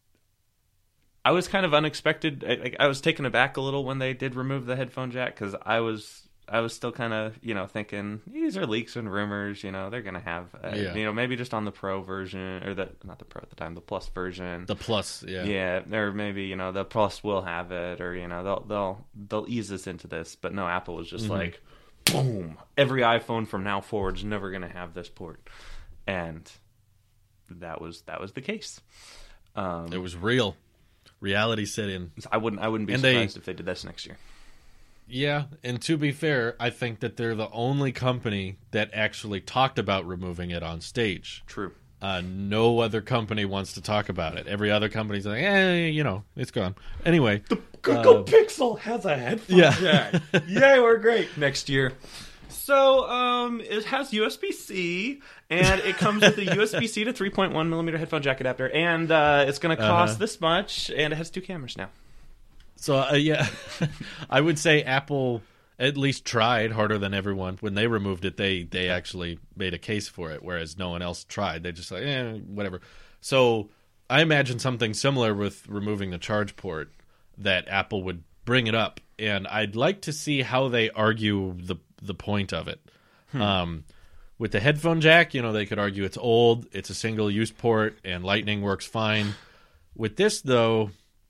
I was kind of unexpected. I, I was taken aback a little when they did remove the headphone jack, because I was I was still kind of, you know, thinking, these are leaks and rumors, you know, they're going to have, uh, yeah. you know, maybe just on the Pro version, or the, not the Pro at the time, the Plus version. The Plus, yeah. Yeah, or maybe, you know, the Plus will have it, or, you know, they'll they'll they'll ease us into this. But no, Apple was just mm-hmm. like, boom, every iPhone from now forward is never going to have this port. And... that was that was the case. Um, it was real. Reality set in. I wouldn't I wouldn't be and surprised they, if they did this next year. Yeah, and to be fair, I think that they're the only company that actually talked about removing it on stage. True. Uh, no other company wants to talk about it. Every other company's like, eh, you know, it's gone. Anyway. The Google uh, Pixel has a headphone yeah. jack. Yay, we're great. Next year. So, um, it has U S B C, and it comes with a U S B C to three point one millimeter headphone jack adapter, and uh, it's going to cost uh-huh. this much, and it has two cameras now. So, uh, yeah, I would say Apple at least tried harder than everyone. When they removed it, they, they actually made a case for it, whereas no one else tried. They just like, eh, whatever. So I imagine something similar with removing the charge port, that Apple would bring it up, and I'd like to see how they argue the the point of it. Hmm. Um, with the headphone jack, you know, they could argue it's old, it's a single-use port, and Lightning works fine. With this, though,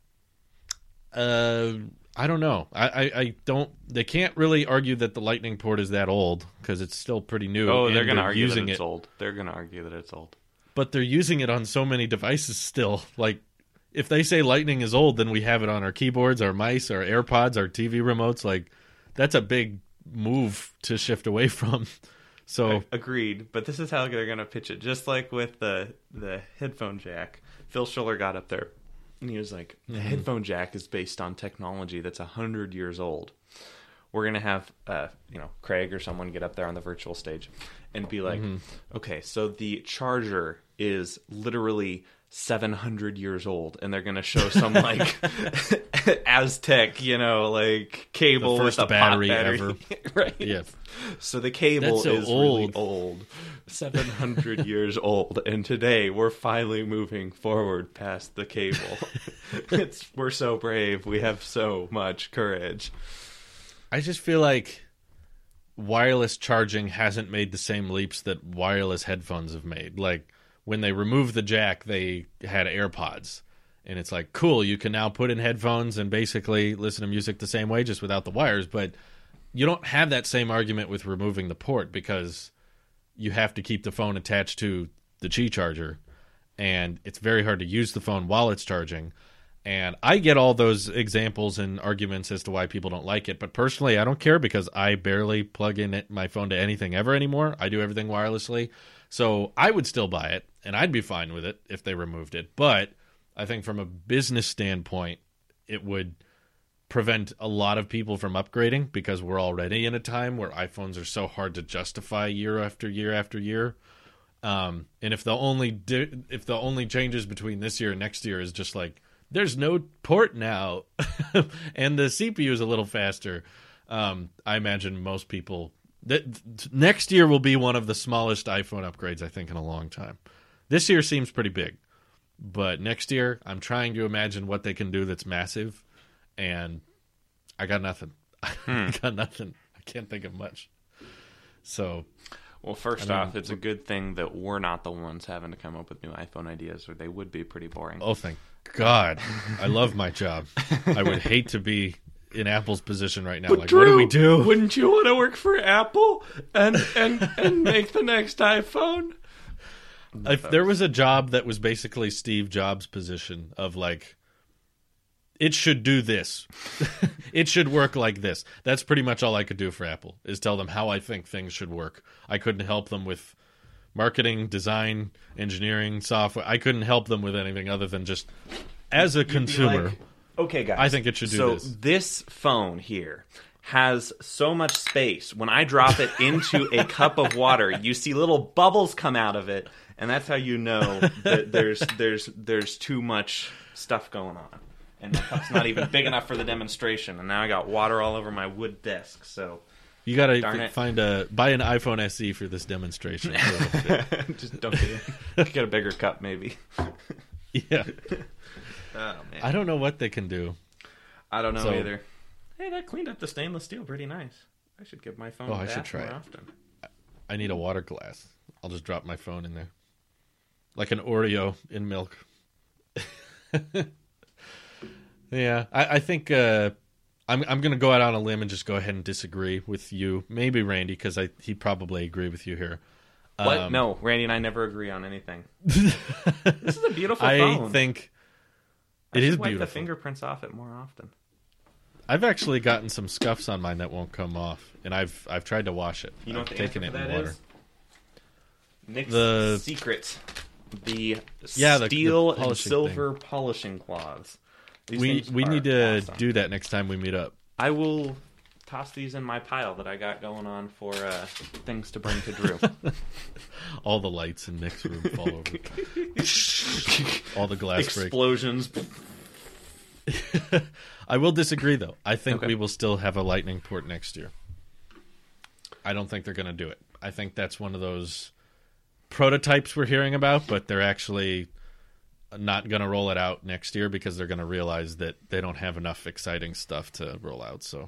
uh, I don't know. I, I, I don't. They can't really argue that the Lightning port is that old because it's still pretty new. Oh, they're going to argue that it's it. old. They're going to argue that it's old. But they're using it on so many devices still. Like, if they say Lightning is old, then we have it on our keyboards, our mice, our AirPods, our T V remotes. Like, that's a big move to shift away from. So agreed. But this is how they're going to pitch it. Just like with the the headphone jack, Phil Schiller got up there and he was like, the mm-hmm. headphone jack is based on technology that's a hundred years old. We're going to have, uh, you know, Craig or someone get up there on the virtual stage and be like, mm-hmm. okay, so the charger is literally seven hundred years old, and they're going to show some, like, Aztec, you know, like, cable the first with a battery, pot battery. ever. Right? Yeah. So the cable so is old. really old. seven hundred years old, and today we're finally moving forward past the cable. It's We're so brave. We have so much courage. I just feel like wireless charging hasn't made the same leaps that wireless headphones have made. Like, when they removed the jack, they had AirPods. And it's like, cool, you can now put in headphones and basically listen to music the same way, just without the wires. But you don't have that same argument with removing the port because you have to keep the phone attached to the Qi charger. And it's very hard to use the phone while it's charging. And I get all those examples and arguments as to why people don't like it. But personally, I don't care because I barely plug in it, my phone to anything ever anymore. I do everything wirelessly. So I would still buy it, and I'd be fine with it if they removed it. But I think from a business standpoint, it would prevent a lot of people from upgrading because we're already in a time where iPhones are so hard to justify year after year after year. Um, and if the only di- if the only changes between this year and next year is just like, there's no port now, and the C P U is a little faster, um, I imagine most people... That next year will be one of the smallest iPhone upgrades, I think, in a long time. This year seems pretty big. But next year, I'm trying to imagine what they can do that's massive, and I got nothing. Hmm. I got nothing. I can't think of much. So... Well, first I mean, off, it's a good thing that we're not the ones having to come up with new iPhone ideas, or they would be pretty boring. Oh, thank God. I love my job. I would hate to be in Apple's position right now. But like, Drew, what do we do? Wouldn't you want to work for Apple and and, and make the next iPhone? If there was a job that was basically Steve Jobs' position of like, it should do this. It should work like this. That's pretty much all I could do for Apple, is tell them how I think things should work. I couldn't help them with marketing, design, engineering, software. I couldn't help them with anything other than just, as a You'd consumer, like, okay, guys, I think it should do so this. So this phone here has so much space. When I drop it into a cup of water, you see little bubbles come out of it, and that's how you know that there's there's there's too much stuff going on. And the cup's not even big enough for the demonstration, and now I got water all over my wood desk. So you got to find a buy an iPhone S E for this demonstration. Just dump it in. Get a bigger cup, maybe. Yeah. Oh man, I don't know what they can do. I don't know so, either. Hey, that cleaned up the stainless steel pretty nice. I should give my phone oh, a I bath should try more it. often. I need a water glass. I'll just drop my phone in there, like an Oreo in milk. Yeah, I, I think uh, I'm I'm going to go out on a limb and just go ahead and disagree with you. Maybe Randy, because I he'd probably agree with you here. What? Um, no, Randy and I never agree on anything. This is a beautiful I phone. I think I it is wipe beautiful. the fingerprints off it more often. I've actually gotten some scuffs on mine that won't come off, and I've I've tried to wash it. You know I've what the taken answer it for in that water. is? Nick's The secret. the Yeah, the- the steel and polishing silver polishing cloths. These We things we are need to awesome. do that next time we meet up. I will toss these in my pile that I got going on for uh, things to bring to Drew. All the lights in Nick's room fall over. All the glass breaks. Explosions. I will disagree, though. I think Okay. we will still have a lightning port next year. I don't think they're going to do it. I think that's one of those prototypes we're hearing about, but they're actually not going to roll it out next year because they're going to realize that they don't have enough exciting stuff to roll out. So,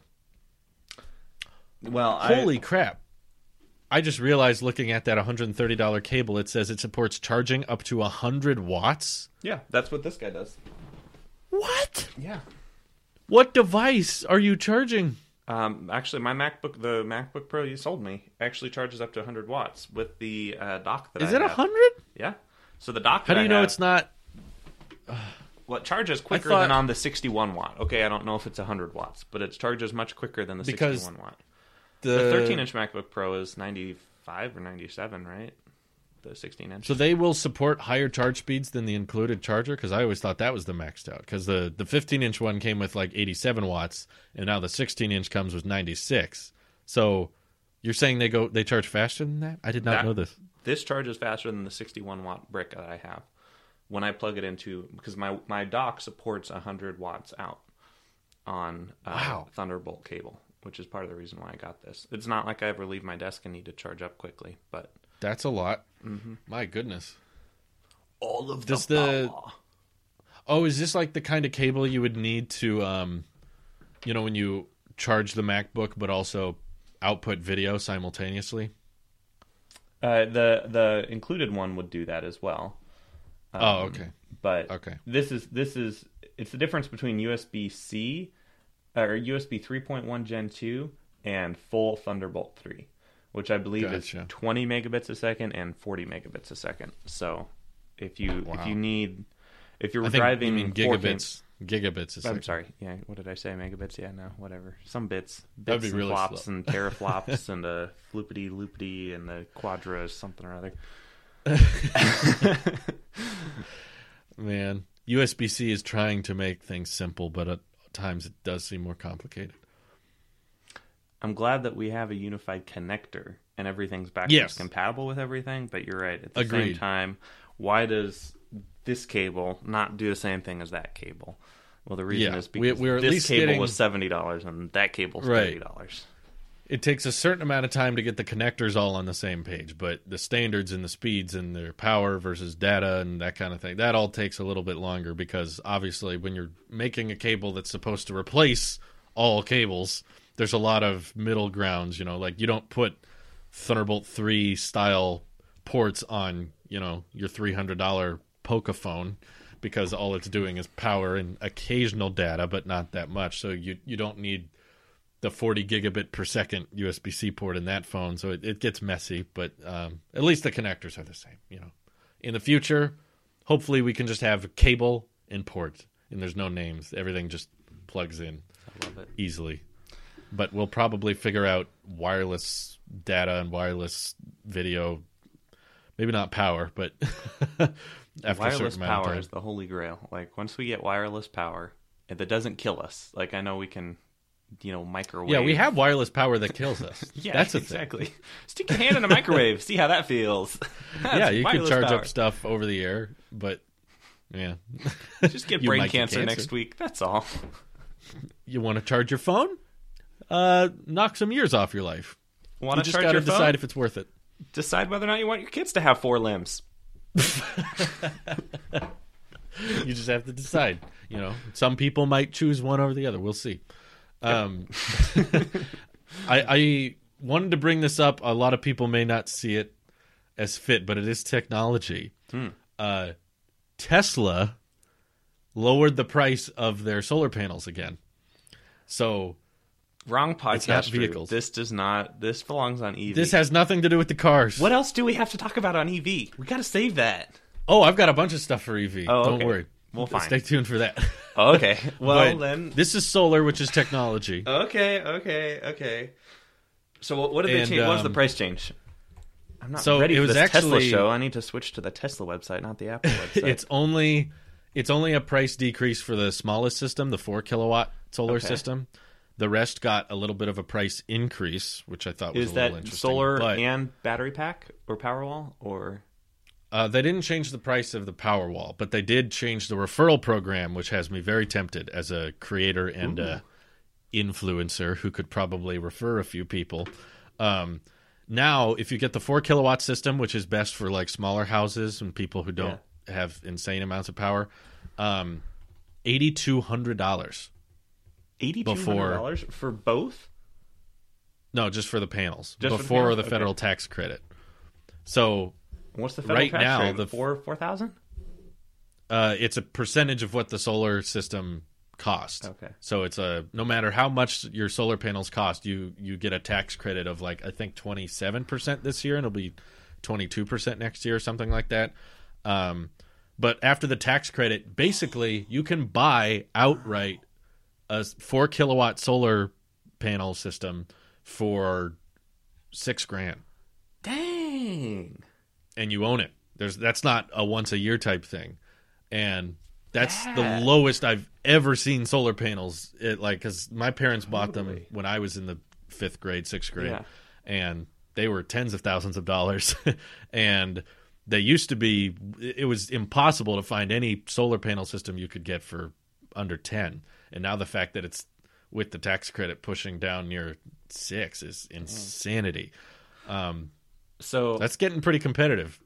Well, holy I, crap. I just realized looking at that one hundred thirty dollars cable, it says it supports charging up to one hundred watts. yeah, that's what this guy does. What? Yeah. What device are you charging? Um, actually, my MacBook, the MacBook Pro you sold me, actually charges up to one hundred watts with the uh, dock that Is I it have. one hundred? Yeah. So the dock. How that do you I know have- it's not? Well, it charges quicker thought- than on the sixty-one watt. Okay, I don't know if it's one hundred watts, but it charges much quicker than the Because sixty-one watt. The, The thirteen-inch MacBook Pro is ninety-five or ninety-seven, right? The sixteen-inch. So they will support higher charge speeds than the included charger? Because I always thought that was the maxed out. Because the the fifteen-inch one came with like eighty-seven watts, and now the sixteen-inch comes with ninety-six. So you're saying they go they charge faster than that? I did not That- know this. This charges faster than the sixty-one watt brick that I have when I plug it into, because my my dock supports one hundred watts out on uh, Wow. Thunderbolt cable, which is part of the reason why I got this. It's not like I ever leave my desk and need to charge up quickly, but That's a lot. My goodness. all of Does the oh is this like the kind of cable you would need to um, you know, when you charge the MacBook, but also output video simultaneously? Uh, the the included one would do that as well. Um, Oh, okay. But Okay. this is this is it's the difference between U S B C or U S B three point one Gen two and full Thunderbolt three, which I believe Gotcha. is twenty megabits a second and forty megabits a second. So if you if Wow. you need if you're I think driving you mean four K gigabits. Gigabits is I'm sorry. Yeah, what did I say? Megabits? Yeah, no, whatever. Some bits, bits That'd be and really flops slow. and teraflops and the floopity loopity and the quadra something or other. Man, U S B C is trying to make things simple, but at times it does seem more complicated. I'm glad that we have a unified connector and everything's backwards Yes. compatible with everything. But you're right. At the Agreed. same time, why does this cable not do the same thing as that cable? Well, the reason Yeah, is we- because we're at this least cable getting- was seventy dollars and that cable's Right. thirty dollars. It takes a certain amount of time to get the connectors all on the same page, but the standards and the speeds and their power versus data and that kind of thing, that all takes a little bit longer because obviously when you're making a cable that's supposed to replace all cables, there's a lot of middle grounds, you know, like you don't put Thunderbolt three style ports on, you know, your three hundred dollars Pocophone because all it's doing is power and occasional data, but not that much. So you you don't need the forty gigabit per second U S B C port in that phone, so it, it gets messy, but um, at least the connectors are the same. You know, in the future, hopefully we can just have cable and port, and there's no names. Everything just plugs in I love it. easily. But we'll probably figure out wireless data and wireless video. Maybe not power, but after a Wireless certain amount of power time. is the holy grail. Like once we get wireless power, and that doesn't kill us. Like I know we can, you know, microwave. Yeah, we have wireless power that kills us. Yeah, That's a thing. exactly. Stick your hand in a microwave, see how that feels. Yeah, That's you can wireless charge power. up stuff over the air, but yeah. Just get You brain might get cancer, cancer. next week. That's all. You want to charge your phone? Uh, knock some years off your life. Want You to just charge got to your phone? decide if it's worth it. Decide whether or not you want your kids to have four limbs. You just have to decide. You know, some people might choose one over the other. We'll see. Um, I, I wanted to bring this up. A lot of people may not see it as fit, but it is technology. Hmm. Uh, Tesla lowered the price of their solar panels again. So Wrong It's not podcast. Drew. vehicles. This does not. This belongs on E V. this has nothing to do with the cars. What else do we have to talk about on E V? We got to save that. Oh, I've got a bunch of stuff for E V. Oh, Don't okay. worry. Well, fine. Stay tuned for that. Oh, okay. Well, But then. this is solar, which is technology. Okay. Okay. Okay. So what, what did they And, change? What was the um, price change? I'm not So ready it for was this Tesla actually- show. I need to switch to the Tesla website, not the Apple website. It's only it's only a price decrease for the smallest system, the four kilowatt solar Okay. system. The rest got a little bit of a price increase, which I thought was Is a little that interesting. solar but, and battery pack or Powerwall or? uh, they didn't change the price of the Powerwall, but they did change the referral program, which has me very tempted as a creator and a influencer who could probably refer a few people. Um, now, if you get the four kilowatt system, which is best for like smaller houses and people who don't have insane amounts of power, um, eighty-two hundred dollars. eighty-two hundred dollars for both? No, just for the panels Just for the before panels? the Okay. federal tax credit. So What's the federal Right tax now, rate? the- four four thousand? uh, it's a percentage of what the solar system cost. Okay. So it's a no matter how much your solar panels cost, you you get a tax credit of like I think twenty-seven percent this year, and it'll be twenty-two percent next year or something like that. Um, but after the tax credit, basically you can buy outright a four kilowatt solar panel system for six grand, Dang. and you own it. There's that's not a once a year type thing, and that's Yeah. the lowest I've ever seen solar panels. It like because my parents bought them Totally. when I was in the fifth grade, sixth grade, Yeah. and they were tens of thousands of dollars, and they used to be. It was impossible to find any solar panel system you could get for under ten, and now the fact that it's with the tax credit pushing down near six is insanity. Um, So that's getting pretty competitive.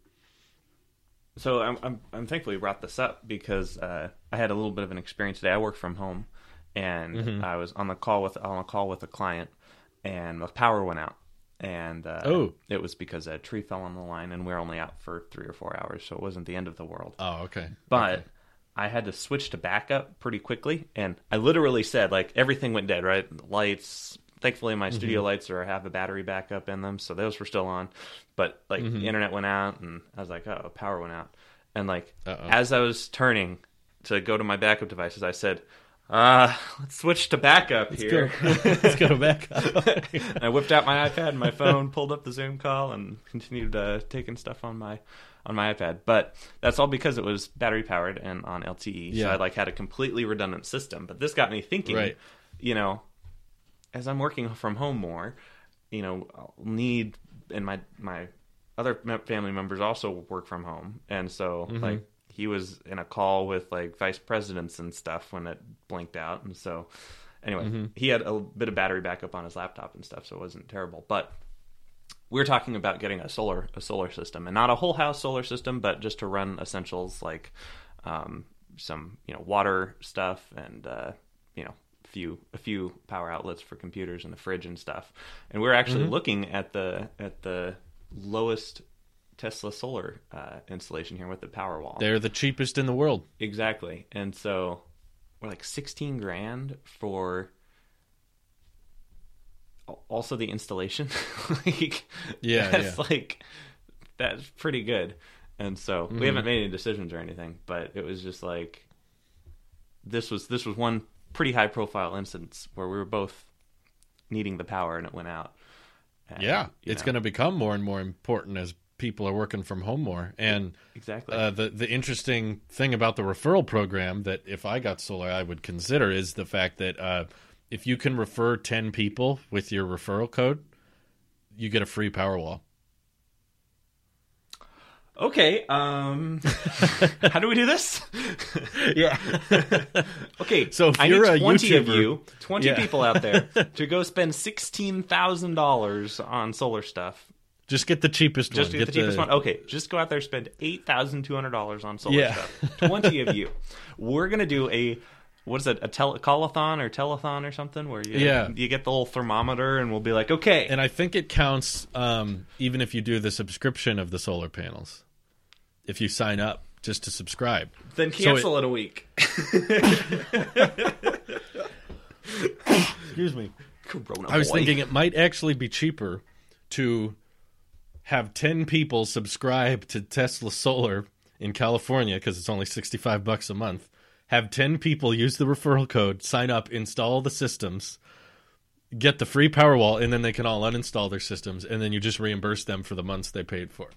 So I'm I'm I'm thankful you brought this up because uh, I had a little bit of an experience today. I work from home, and Mm-hmm. I was on the call with on a call with a client, and the power went out, and uh, Oh. it was because a tree fell on the line, and we we're only out for three or four hours, so it wasn't the end of the world. Oh, okay. But I had to switch to backup pretty quickly, and I literally said like everything went dead. Right, lights. Thankfully, my studio lights are have a battery backup in them, so those were still on. But like the internet went out, and I was like, "Oh, power went out." And like Uh-oh. as I was turning to go to my backup devices, I said, "Uh, let's switch to backup here." Let's go back up. And I whipped out my iPad and my phone, pulled up the Zoom call, and continued uh, taking stuff on my on my iPad. But that's all because it was battery powered and on L T E. So Yeah. I like had a completely redundant system. But this got me thinking. Right. You know, as I'm working from home more, you know, I'll need and my my other me- family members also work from home, and so like he was in a call with like vice presidents and stuff when it blinked out, and so anyway, he had a bit of battery backup on his laptop and stuff, so it wasn't terrible. But we were talking about getting a solar a solar system, and not a whole house solar system, but just to run essentials like um, some you know water stuff and uh, you know few a few power outlets for computers and the fridge and stuff. And we're actually looking at the at the lowest Tesla solar uh, installation here with the Powerwall. They're the cheapest in the world. Exactly. And so we're like sixteen grand for al- also the installation. like Yeah, that's yeah. like that's pretty good. And so we haven't made any decisions or anything, but it was just like this was this was one pretty high profile instance where we were both needing the power and it went out. And, Yeah, you it's know, going to become more and more important as people are working from home more. And exactly. uh, the the interesting thing about the referral program that if I got solar, I would consider is the fact that uh, if you can refer ten people with your referral code, you get a free Powerwall. Okay, um, how do we do this? Yeah. Okay, So if I you're need a twenty of YouTuber- you, twenty Yeah. people out there, to go spend sixteen thousand dollars on solar stuff. Just get the cheapest Just one. get the cheapest one. Okay, just go out there, spend eight thousand two hundred dollars on solar Yeah. stuff. Twenty of you. We're gonna do a what is it? A tele- call-a-thon or telethon or something where you Yeah. you get the little thermometer and we'll be like, okay, And I think it counts um, even if you do the subscription of the solar panels. If you sign up just to subscribe. then so cancel it, a week. Excuse me. Corona I was boy. thinking it might actually be cheaper to have ten people subscribe to Tesla Solar in California because it's only sixty-five bucks a month. Have ten people use the referral code, sign up, install the systems, get the free Powerwall, and then they can all uninstall their systems, and then you just reimburse them for the months they paid for.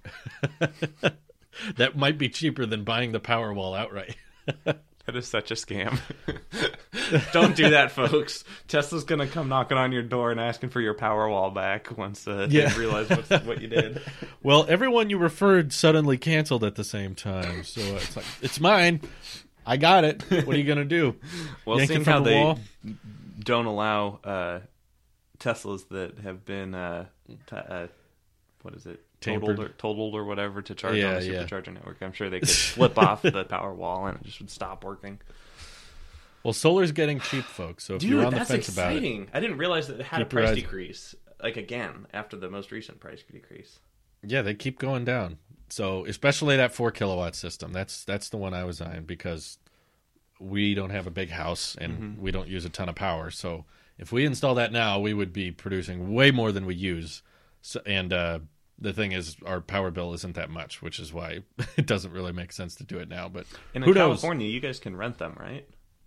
That might be cheaper than buying the Powerwall outright. That is such a scam. Don't do that, folks. Tesla's going to come knocking on your door and asking for your Powerwall back once uh, Yeah. they realize what's, what you did. Well, everyone you referred suddenly canceled at the same time, so it's like, it's mine. I got it. What are you going to do? Well, Yank it seeing from how the they wall? don't allow uh, Teslas that have been, uh, t- uh, what is it? Tampered. Totaled or, totaled or whatever to charge Yeah, on the yeah. supercharger network. I'm sure they could flip off the Powerwall and it just would stop working. Well, solar's getting cheap, folks, so if Dude, you're on the that's fence about it, exciting. I didn't realize that it had Keep a your price eyes- decrease, like again, after the most recent price decrease. yeah, they keep going down. So especially that four kilowatt system, that's that's the one I was eyeing because we don't have a big house and Mm-hmm. we don't use a ton of power. So if we install that now, we would be producing way more than we use. So, and uh, the thing is, our power bill isn't that much, which is why it doesn't really make sense to do it now. But And who in knows? California, you guys can rent them, right?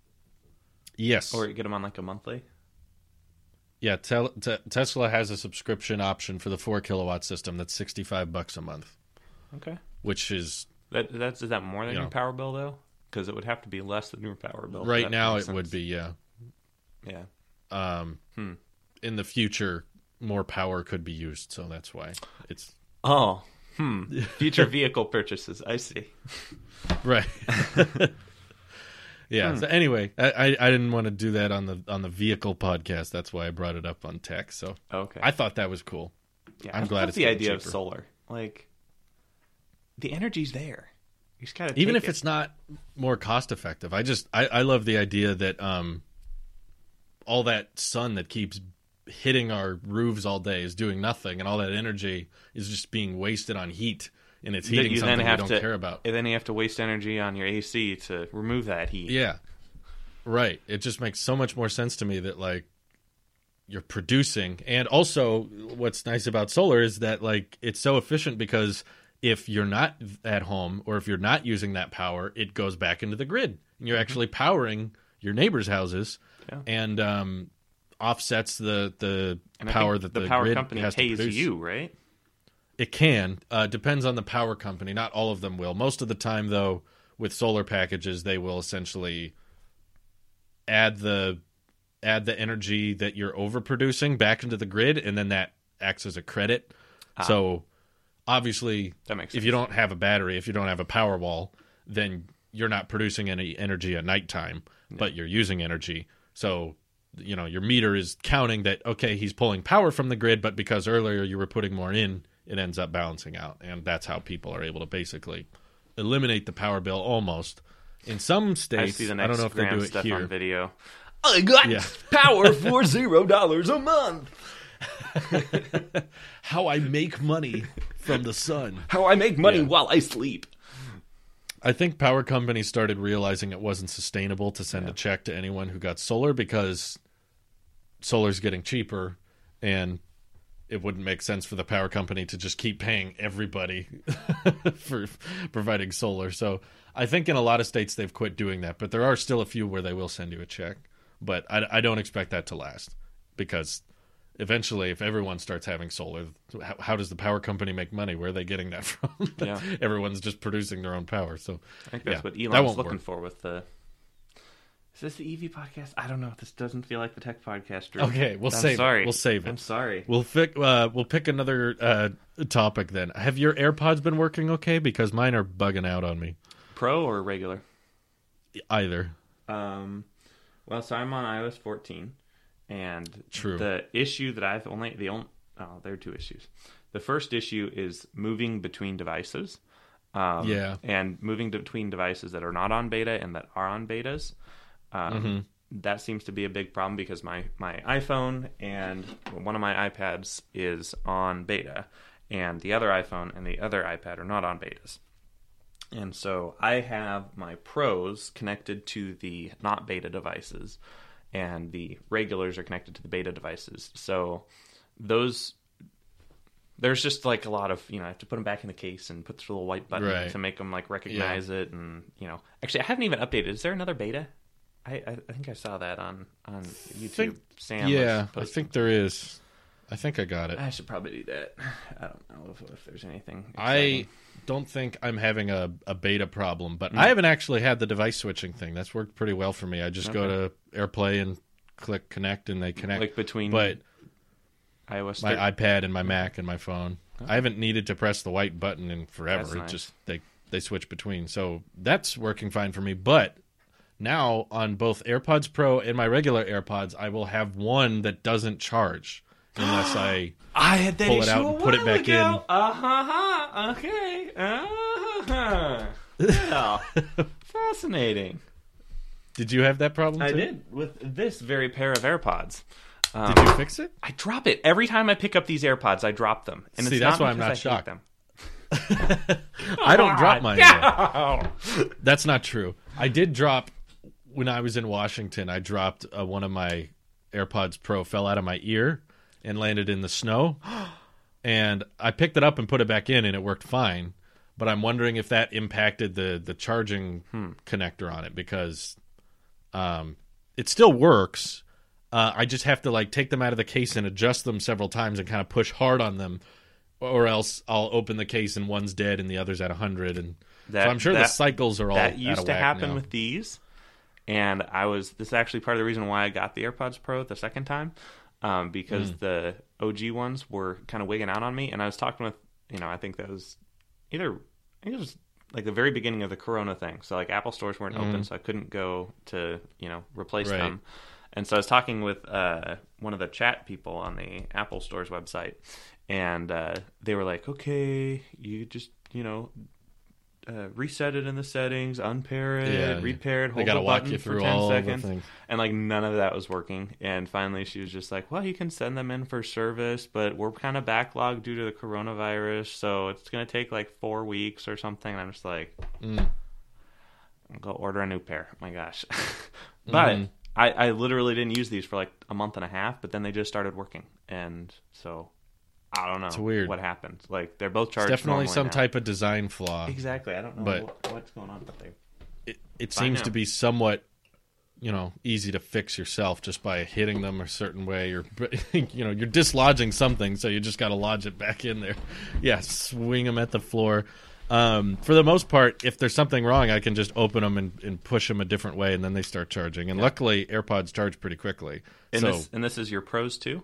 Yes. Or get them on like a monthly? Yeah, tel- te- Tesla has a subscription option for the four kilowatt system that's sixty-five bucks a month, Okay. which is That that's is that more than You your know. power bill though? Because it would have to be less than your power bill. for right that to now make it sense. would be, yeah. Yeah. Um, Hmm. In the future, more power could be used, so that's why it's Oh. Hmm. Future vehicle purchases. I see. right. Yeah. Hmm. So anyway, I, I I didn't want to do that on the on the vehicle podcast. That's why I brought it up on tech. So Okay. I thought that was cool. yeah, I'm I glad love it's the getting idea of cheaper. solar. Like the energy's there. You just gotta Even take if it. it's not more cost effective, I just I, I love the idea that um all that sun that keeps hitting our roofs all day is doing nothing, and all that energy is just being wasted on heat, and it's that heating you something then we have don't to care about. and then you have to waste energy on your A C to remove that heat. Yeah, right. It just makes so much more sense to me that like you're producing, and also what's nice about solar is that like it's so efficient because if you're not at home or if you're not using that power, it goes back into the grid, and you're actually powering your neighbors' houses, Yeah. and um, offsets the the And I power think that the, the, power grid company has to pays produce. you, right? It can. Uh, depends on the power company. Not all of them will. Most of the time, though, with solar packages, they will essentially add the add the energy that you're overproducing back into the grid, and then that acts as a credit. So, obviously, That makes if you don't have a battery, if you don't have a power wall, then you're not producing any energy at nighttime, but you're using energy. So, you know, your meter is counting that, okay, he's pulling power from the grid, but because earlier you were putting more in, it ends up balancing out. And that's how people are able to basically eliminate the power bill almost. In some I states, see the I, next don't know if they Graham do it stuff here. on video. I got Yeah. power for zero dollars a month. How I make money from the sun. How I make money Yeah. while I sleep. I think power companies started realizing it wasn't sustainable to send a check to anyone who got solar because solar's getting cheaper, and it wouldn't make sense for the power company to just keep paying everybody for providing solar. So I think in a lot of states they've quit doing that, but there are still a few where they will send you a check. But I, I don't expect that to last because eventually, if everyone starts having solar, how, how does the power company make money? Where are they getting that from? Yeah. Everyone's just producing their own power. So I think that's yeah, what that Elon's won't looking work. for with the. Is this the E V podcast? I don't know. This doesn't feel like the tech podcast. Drew. Okay, we'll I'm save it. sorry. We'll save it. I'm sorry. We'll pick. Uh, we'll pick another uh, topic then. Have your AirPods been working okay? Because mine are bugging out on me. Pro or regular? Either. Um, well, so I'm on i O S fourteen, and True. the issue that I've only the only oh, there are two issues. The first issue is moving between devices. Um, Yeah. and moving between devices that are not on beta and that are on betas. Um, Mm-hmm. That seems to be a big problem because my, my iPhone and one of my iPads is on beta, and the other iPhone and the other iPad are not on betas. And so I have my pros connected to the not beta devices, and the regulars are connected to the beta devices. So those, there's just like a lot of, you know, I have to put them back in the case and put the little white button Right. to make them like recognize it. And, you know, actually I haven't even updated. Is there another beta? I, I think I saw that on on YouTube. Think, Sam. yeah, was I think there is. I think I got it. I should probably do that. I don't know if, if there's anything exciting. I don't think I'm having a, a beta problem, but Mm. I haven't actually had the device switching thing. That's worked pretty well for me. I just Okay. go to AirPlay and click connect, and they connect. like between but iOS. my thir- iPad and my Mac and my phone, I haven't needed to press the white button in forever. That's It nice. just they they switch between, so that's working fine for me. But now on both AirPods Pro and my regular AirPods, I will have one that doesn't charge unless I I had that pull it issue out a and put it while back ago. Uh huh. Okay. Uh huh. Well, fascinating. Did you have that problem I too? did with this very pair of AirPods. Um, Did you fix it? I drop it every time I pick up these AirPods. I drop them, and See, it's that's not why I'm because not I hate shocked. them. I don't drop mine. though. No. That's not true. I did drop when I was in Washington. I dropped uh, one of my AirPods Pro, fell out of my ear and landed in the snow. And I picked it up and put it back in, and it worked fine. But I'm wondering if that impacted the the charging Hmm. connector on it, because um, it still works. Uh, I just have to like take them out of the case and adjust them several times and kind of push hard on them, or else I'll open the case and one's dead and the other's at one hundred. And That- so I'm sure the that- cycles are all That out used of to whack happen now. with these, and I was. This is actually part of the reason why I got the AirPods Pro the second time, um, because Mm. the O G ones were kind of wigging out on me, and I was talking with, you know, I think that was either, I think it was like the very beginning of the Corona thing. So like Apple stores weren't open, so I couldn't go to, you know, replace Right. them. And so I was talking with uh, one of the chat people on the Apple Store's website, and uh, they were like, "Okay, you just you know uh, reset it in the settings, unpair it, Yeah, repair it, They hold got to the walk button you for through ten all seconds." the things. And like none of that was working. And finally, she was just like, "Well, you can send them in for service, but we're kind of backlogged due to the coronavirus, so it's gonna take like four weeks or something." And I'm just like, Mm. I'll go order a new pair. My gosh. But Mhm. I, I literally didn't use these for like a month and a half, but then they just started working. And so I don't know It's weird. what happened. Like they're both It's charged definitely normally some now. type of design flaw. Exactly. I don't know But- what, what's going on with them. It, it Find seems out. to be somewhat, you know, easy to fix yourself just by hitting them a certain way, or you know, you're dislodging something, so you just got to lodge it back in there. Yeah, swing them at the floor. Um, for the most part, if there's something wrong, I can just open them and, and push them a different way, and then they start charging. And luckily, AirPods charge pretty quickly. And so this and this is your pros too?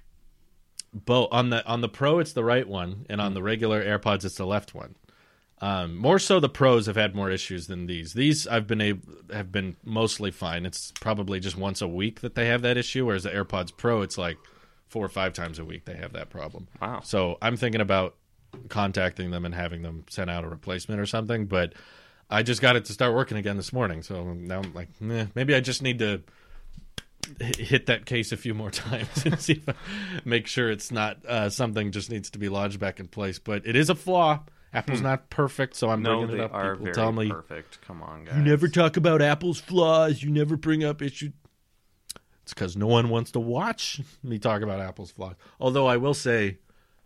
both on the on the Pro, it's the right one, and on the regular AirPods, it's the left one. Um, more so, the Pros have had more issues than these. These I've been able have been mostly fine. It's probably just once a week that they have that issue, whereas the AirPods Pro, it's like four or five times a week they have that problem. Wow. So I'm thinking about contacting them and having them send out a replacement or something. But I just got it to start working again this morning, so now I'm like, meh, maybe I just need to h- hit that case a few more times and see if I make sure it's not uh, something just needs to be lodged back in place. But it is a flaw. Apple's not perfect, so I'm No, bringing they it up. are People very tell me perfect. Come on, guys. you never talk about Apple's flaws. You never bring up issues. It's because no one wants to watch me talk about Apple's flaws. Although I will say,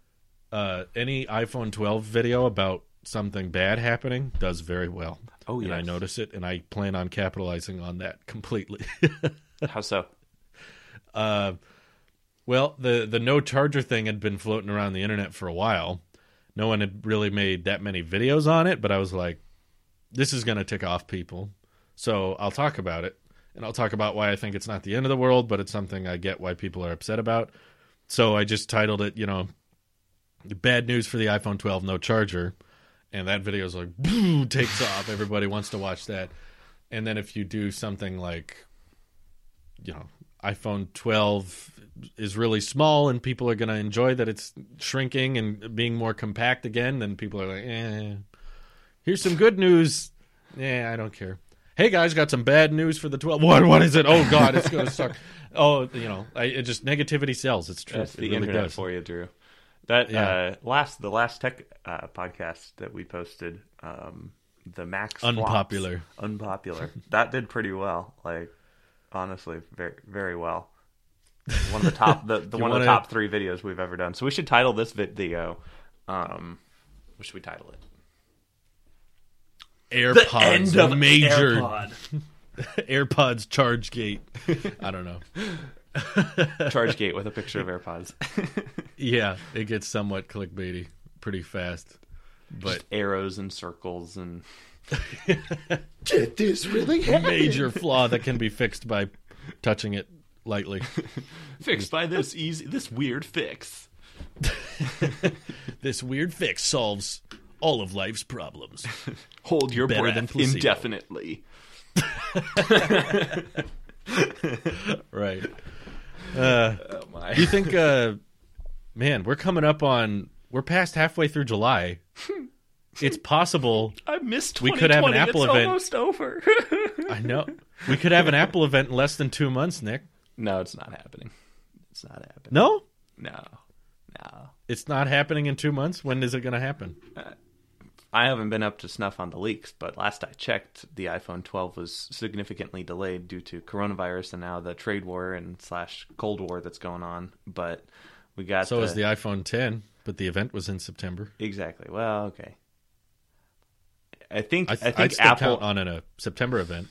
uh, any iPhone twelve video about something bad happening does very well. Oh, And I yes. notice it, and I plan on capitalizing on that completely. How so? Uh, well, the the no charger thing had been floating around the internet for a while. No one had really made that many videos on it, but I was like, this is going to tick off people. So I'll talk about it, and I'll talk about why I think it's not the end of the world, but it's something I get why people are upset about. So I just titled it, you know, bad news for the iPhone twelve, no charger. And that video is like, boom, takes off. Everybody wants to watch that. And then if you do something like, you know, iPhone twelve is really small and people are going to enjoy that it's shrinking and being more compact again, then people are like, eh, here's some good news. Yeah, I don't care. Hey, guys, got some bad news for the twelve. What? What is it? Oh, God, it's going to suck. Oh, you know, I, it just negativity sells. It's true. That's It the really internet does. for you, Drew. That Yeah. uh, last the last tech uh, podcast that we posted, um, the Max flops, Unpopular. unpopular. That did pretty well. Like honestly, very very well. One of the top the, the You one of wanna- the top three videos we've ever done. So we should title this video. Um, what should we title it? AirPods major. AirPod. AirPods charge gate. I don't know. ChargeGate with a picture of AirPods. Yeah, it gets somewhat clickbaity pretty fast. But Just arrows and circles and Did this really happen? major flaw that can be fixed by touching it lightly. fixed by this easy, this weird fix. This weird fix solves all of life's problems. Hold your Better breath than placebo. indefinitely. Right. Uh, Oh my. do you think, uh, man, we're coming up on, we're past halfway through July. It's possible. I missed We twenty twenty. could have an Apple it's event. almost over. I know. We could have an Apple event in less than two months, Nick. No, it's not happening. It's not happening. No? No. No. It's not happening in two months? When is it going to happen? I haven't been up to snuff on the leaks, but last I checked, the iPhone twelve was significantly delayed due to coronavirus and now the trade war and slash Cold War that's going on. But we got So the, is the iPhone ten, but the event was in September. exactly. Well, okay. I think I, I, th- think I'd still Apple. count on a September event.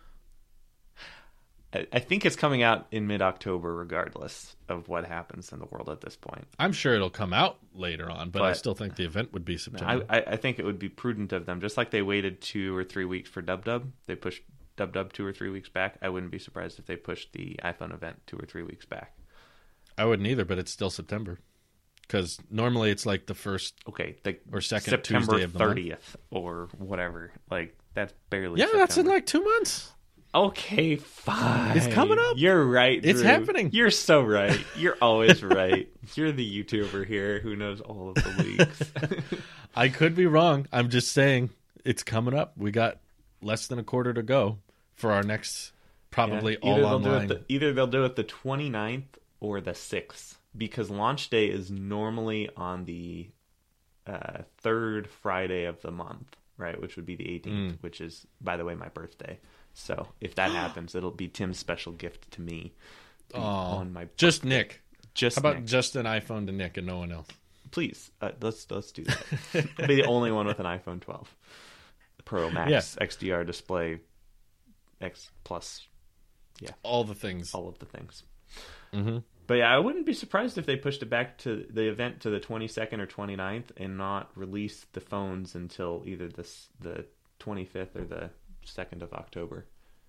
I, I think it's coming out in mid October, regardless of what happens in the world at this point. I'm sure it'll come out later on, but, I But- still think the event would be September. I, I, I think it would be prudent of them, just like they waited two or three weeks for Dub Dub. They pushed Dub Dub two or three weeks back. I wouldn't be surprised if they pushed the iPhone event two or three weeks back. I wouldn't either, but it's still September. Because normally it's like the first. Okay, the Or second September Tuesday of the month. thirtieth or whatever. Like that's barely. Yeah, that's in September. like two months. Okay, fine. It's coming up. You're right. It's Drew. happening. You're so right. You're always right. You're the YouTuber here who knows all of the leaks. I could be wrong. I'm just saying it's coming up. We got less than a quarter to go for our next, probably Yeah, all either they'll do online. it the, either they'll do it the twenty-ninth or the sixth, because launch day is normally on the uh, third Friday of the month, right? Which would be the eighteenth, Mm. which is, by the way, my birthday. So if that happens, it'll be Tim's special gift to me Aw, on my just birthday. Nick. Just How about Nick. just an iPhone to Nick and no one else? Please, uh, let's let's do that. I'll be the only one with an iPhone twelve Pro Max, Yeah. X D R display, X Plus, All the things. all of the things. Mm-hmm. But yeah, I wouldn't be surprised if they pushed it back to the event to the twenty-second or twenty-ninth and not release the phones until either this the twenty-fifth or the second of October.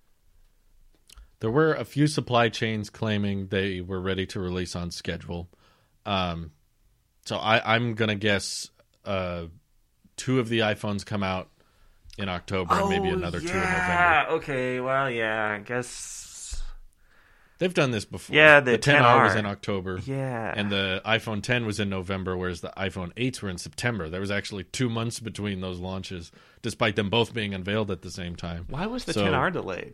There were a few supply chains claiming they were ready to release on schedule. Um, so I, I'm going to guess uh, two of the iPhones come out in October and maybe another two in November. Okay, well, yeah, I guess. They've done this before. Yeah, the ten R was ten R. in October. Yeah. And the iPhone ten was in November, whereas the iPhone eights were in September. There was actually two months between those launches, despite them both being unveiled at the same time. Why was the So- ten R delayed?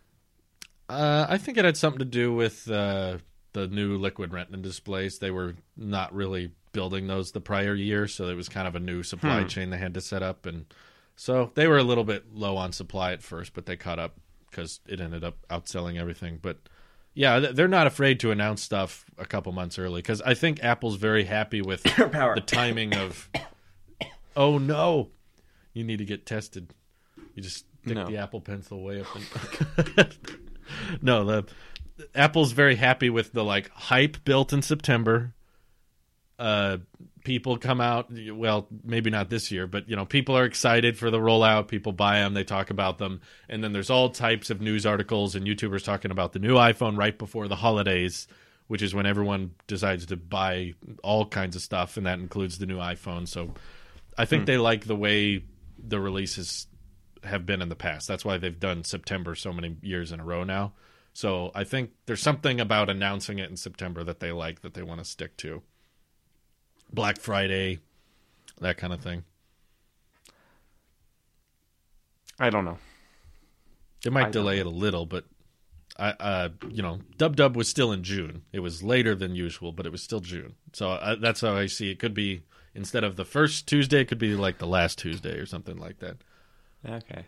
Uh, I think it had something to do with uh, the new liquid retina displays. They were not really building those the prior year, so it was kind of a new supply Hmm. chain they had to set up. And so they were a little bit low on supply at first, but they caught up because it ended up outselling everything. But yeah, th- they're not afraid to announce stuff a couple months early because I think Apple's very happy with Power. the timing of. Oh no, you need to get tested. You just stick No. the Apple Pencil way up. And... no, the Apple's very happy with the like hype built in September. Uh, people come out. Well, maybe not this year, but you know, people are excited for the rollout. People buy them. They talk about them, and then there's all types of news articles and YouTubers talking about the new iPhone right before the holidays, which is when everyone decides to buy all kinds of stuff, and that includes the new iPhone. So, I think Hmm. they like the way the releases have been in the past. That's why they've done September so many years in a row now. So I think there's something about announcing it in September that they like, that they want to stick to. Black Friday, that kind of thing. I don't know. They might I delay it a little, but I, uh, you know, Dub Dub was still in June. It was later than usual, but it was still June. So uh, that's how I see it. Could be instead of the first Tuesday, it could be like the last Tuesday or something like that. Okay.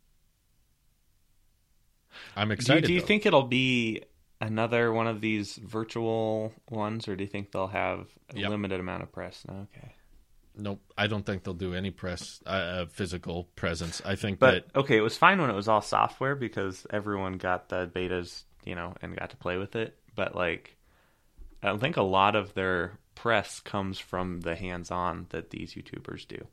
I'm Do you, excited. do you though. think it'll be another one of these virtual ones, or do you think they'll have a Yep. limited amount of press? No, okay. Nope. I don't think they'll do any press, uh, uh, physical presence. I think But that okay, it was fine when it was all software because everyone got the betas, you know, and got to play with it. But like, I think a lot of their press comes from the hands-on that these YouTubers do.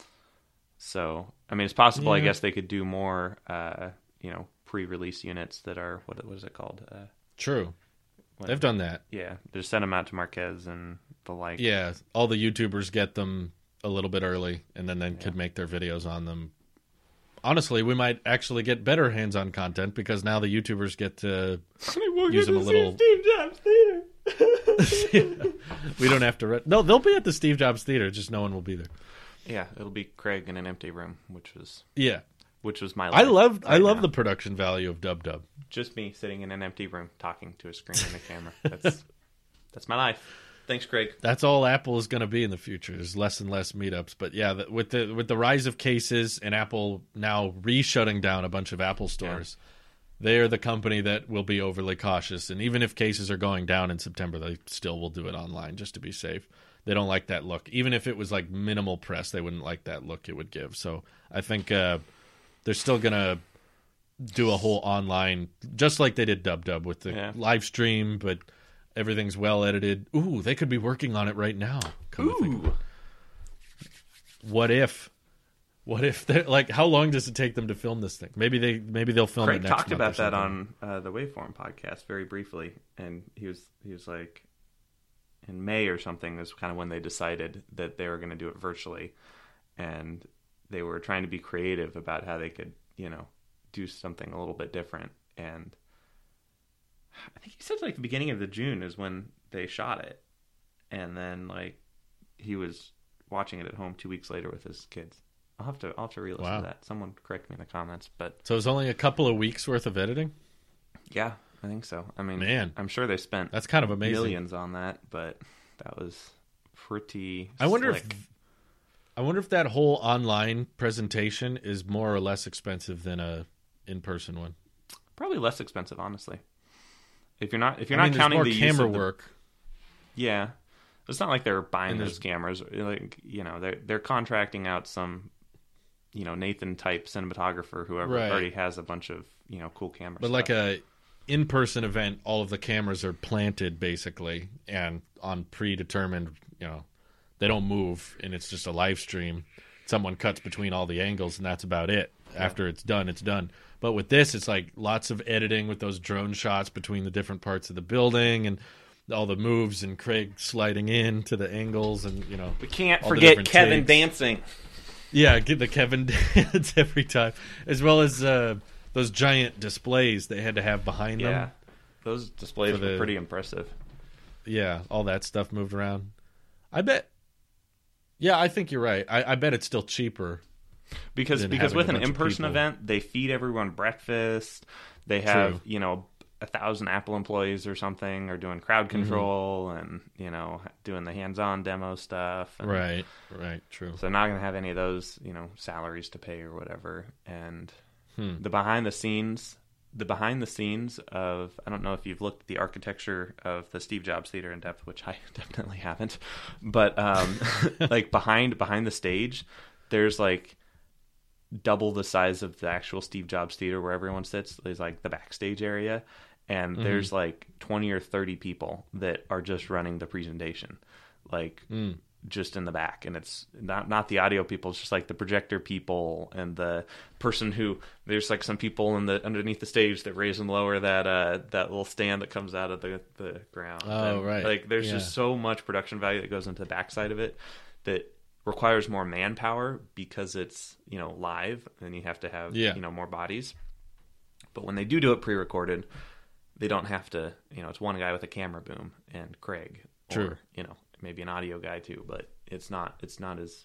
So, I mean, it's possible. I Yeah. guess they could do more, uh, you know, pre-release units that are what what is it called? Uh, true. what- They've done that. Yeah, just send them out to Marquez and the like. Yeah, all the YouTubers get them a little bit early, and then they could make their videos on them. Honestly, we might actually get better hands-on content because now the YouTubers get to use them a little. Steve Jobs Theater. We don't have to. Re- no, they'll be at the Steve Jobs Theater. Just no one will be there. Yeah, it'll be Craig in an empty room, which was Yeah, which was my. I life love. I right love now. the production value of Dub Dub. Just me sitting in an empty room talking to a screen and a camera. That's that's my life. Thanks, Craig. That's all Apple is going to be in the future. There's less and less meetups, but yeah, the, with the with the rise of cases and Apple now re-shutting down a bunch of Apple stores, they are the company that will be overly cautious. And even if cases are going down in September, they still will do it online just to be safe. They don't like that look. Even if it was like minimal press, they wouldn't like that look it would give. So I think uh, they're still going to do a whole online, just like they did Dub Dub with the Yeah. live stream, but everything's well edited. Ooh, they could be working on it right now. Come to think of it. What if? What if they're like? How long does it take them to film this thing? Maybe they maybe they'll film Craig it next talked month about or that something. on uh, the Waveform podcast very briefly, and he was he was like, in May or something is kind of when they decided that they were going to do it virtually, and they were trying to be creative about how they could, you know, do something a little bit different. And I think he said like the beginning of the June is when they shot it, and then like he was watching it at home two weeks later with his kids. I'll have to I'll have to re-listen Wow. to that. Someone correct me in the comments, but So it's only a couple of weeks worth of editing. yeah, I think so. I mean, Man. I'm sure they spent That's kind of amazing. millions on that, but that was pretty. I wonder slick. if I wonder if that whole online presentation is more or less expensive than a in-person one. probably less expensive, honestly. If you're not if you're I not mean, counting there's more the use camera of the- work. yeah, it's not like they're buying And those cameras. Like you know, they're they're contracting out some, you know, Nathan type cinematographer, whoever Right. already has a bunch of you know cool cameras. But like a in-person event, all of the cameras are planted basically and on predetermined, you know, they don't move and it's just a live stream. Someone cuts between all the angles and that's about it. After it's done, it's done. But with this, it's like lots of editing with those drone shots between the different parts of the building and all the moves and Craig sliding in to the angles and, you know. we can't all the forget different Kevin takes. dancing. Yeah, get the Kevin dance every time. As well as uh, those giant displays they had to have behind Yeah, them. those displays For the- were pretty impressive. Yeah, all that stuff moved around. I bet. Yeah, I think you're right. I, I bet it's still cheaper. Because than because having with a an bunch of in-person people. event, they feed everyone breakfast. They have True. you know a thousand Apple employees or something, or doing crowd Mm-hmm. control and you know doing the hands-on demo stuff. And Right, right, true. So they're not going to have any of those you know salaries to pay or whatever. And Hmm. the behind the scenes, the behind the scenes of I don't know if you've looked at the architecture of the Steve Jobs Theater in depth, which I definitely haven't. But um, like behind behind the stage, there's like double the size of the actual Steve Jobs Theater where everyone sits. There's like the backstage area, and Mm-hmm. there's like twenty or thirty people that are just running the presentation, like Mm. just in the back. And it's not not the audio people, it's just like the projector people and the person who there's like some people in the underneath the stage that raise and lower that uh that little stand that comes out of the the ground. Oh, And, right. like there's Yeah. just so much production value that goes into the backside of it that requires more manpower because it's you know live and you have to have Yeah. you know more bodies. But when they do do it pre-recorded, they don't have to. You know, it's one guy with a camera boom and Craig, or True. you know maybe an audio guy too. But it's not. It's not as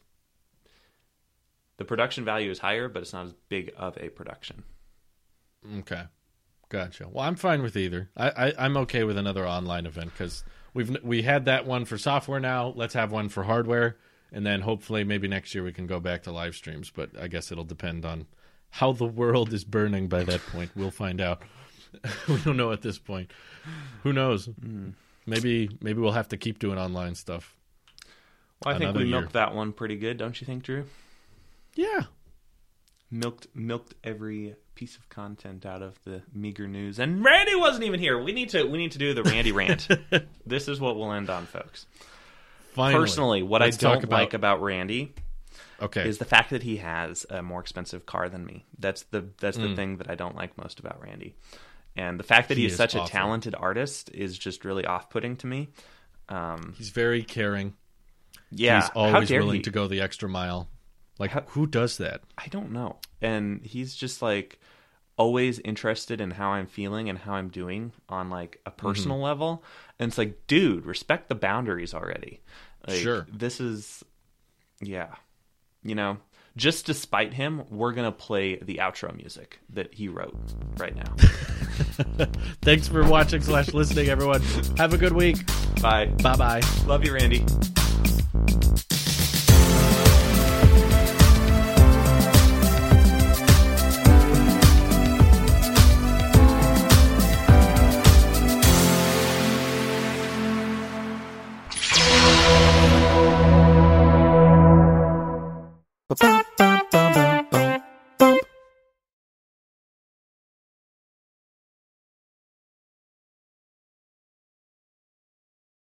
the production value is higher, but it's not as big of a production. Okay, gotcha. Well, I'm fine with either. I, I I'm okay with another online event because we've we had that one for software. Now let's have one for hardware, and then hopefully maybe next year we can go back to live streams. But I guess it'll depend on how the world is burning by that point. We'll find out. We don't know at this point. Who knows? Maybe maybe we'll have to keep doing online stuff. Well, I think another we year. milked that one pretty good, don't you think, Drew? Yeah. Milked milked every piece of content out of the meager news, and Randy wasn't even here. We need to we need to do the Randy rant. This is what we'll end on, folks. Finally. Personally, what Let's I don't talk about... like about Randy okay. is the fact that he has a more expensive car than me. That's the that's the Mm. thing that I don't like most about Randy. And the fact that He he is is such awful. a talented artist is just really off-putting to me. Um, He's very caring. yeah, He's how always dare willing he? to go the extra mile. Like, How- who does that? I don't know. And he's just like always interested in how I'm feeling and how I'm doing on like a personal Mm-hmm. level. And it's like, dude, respect the boundaries already. Like, Sure. This is, yeah. You know, just despite him, we're going to play the outro music that he wrote right now. Thanks for watching slash listening, everyone. Have a good week. Bye. Bye-bye. Love you, Randy. Ba-ba-ba.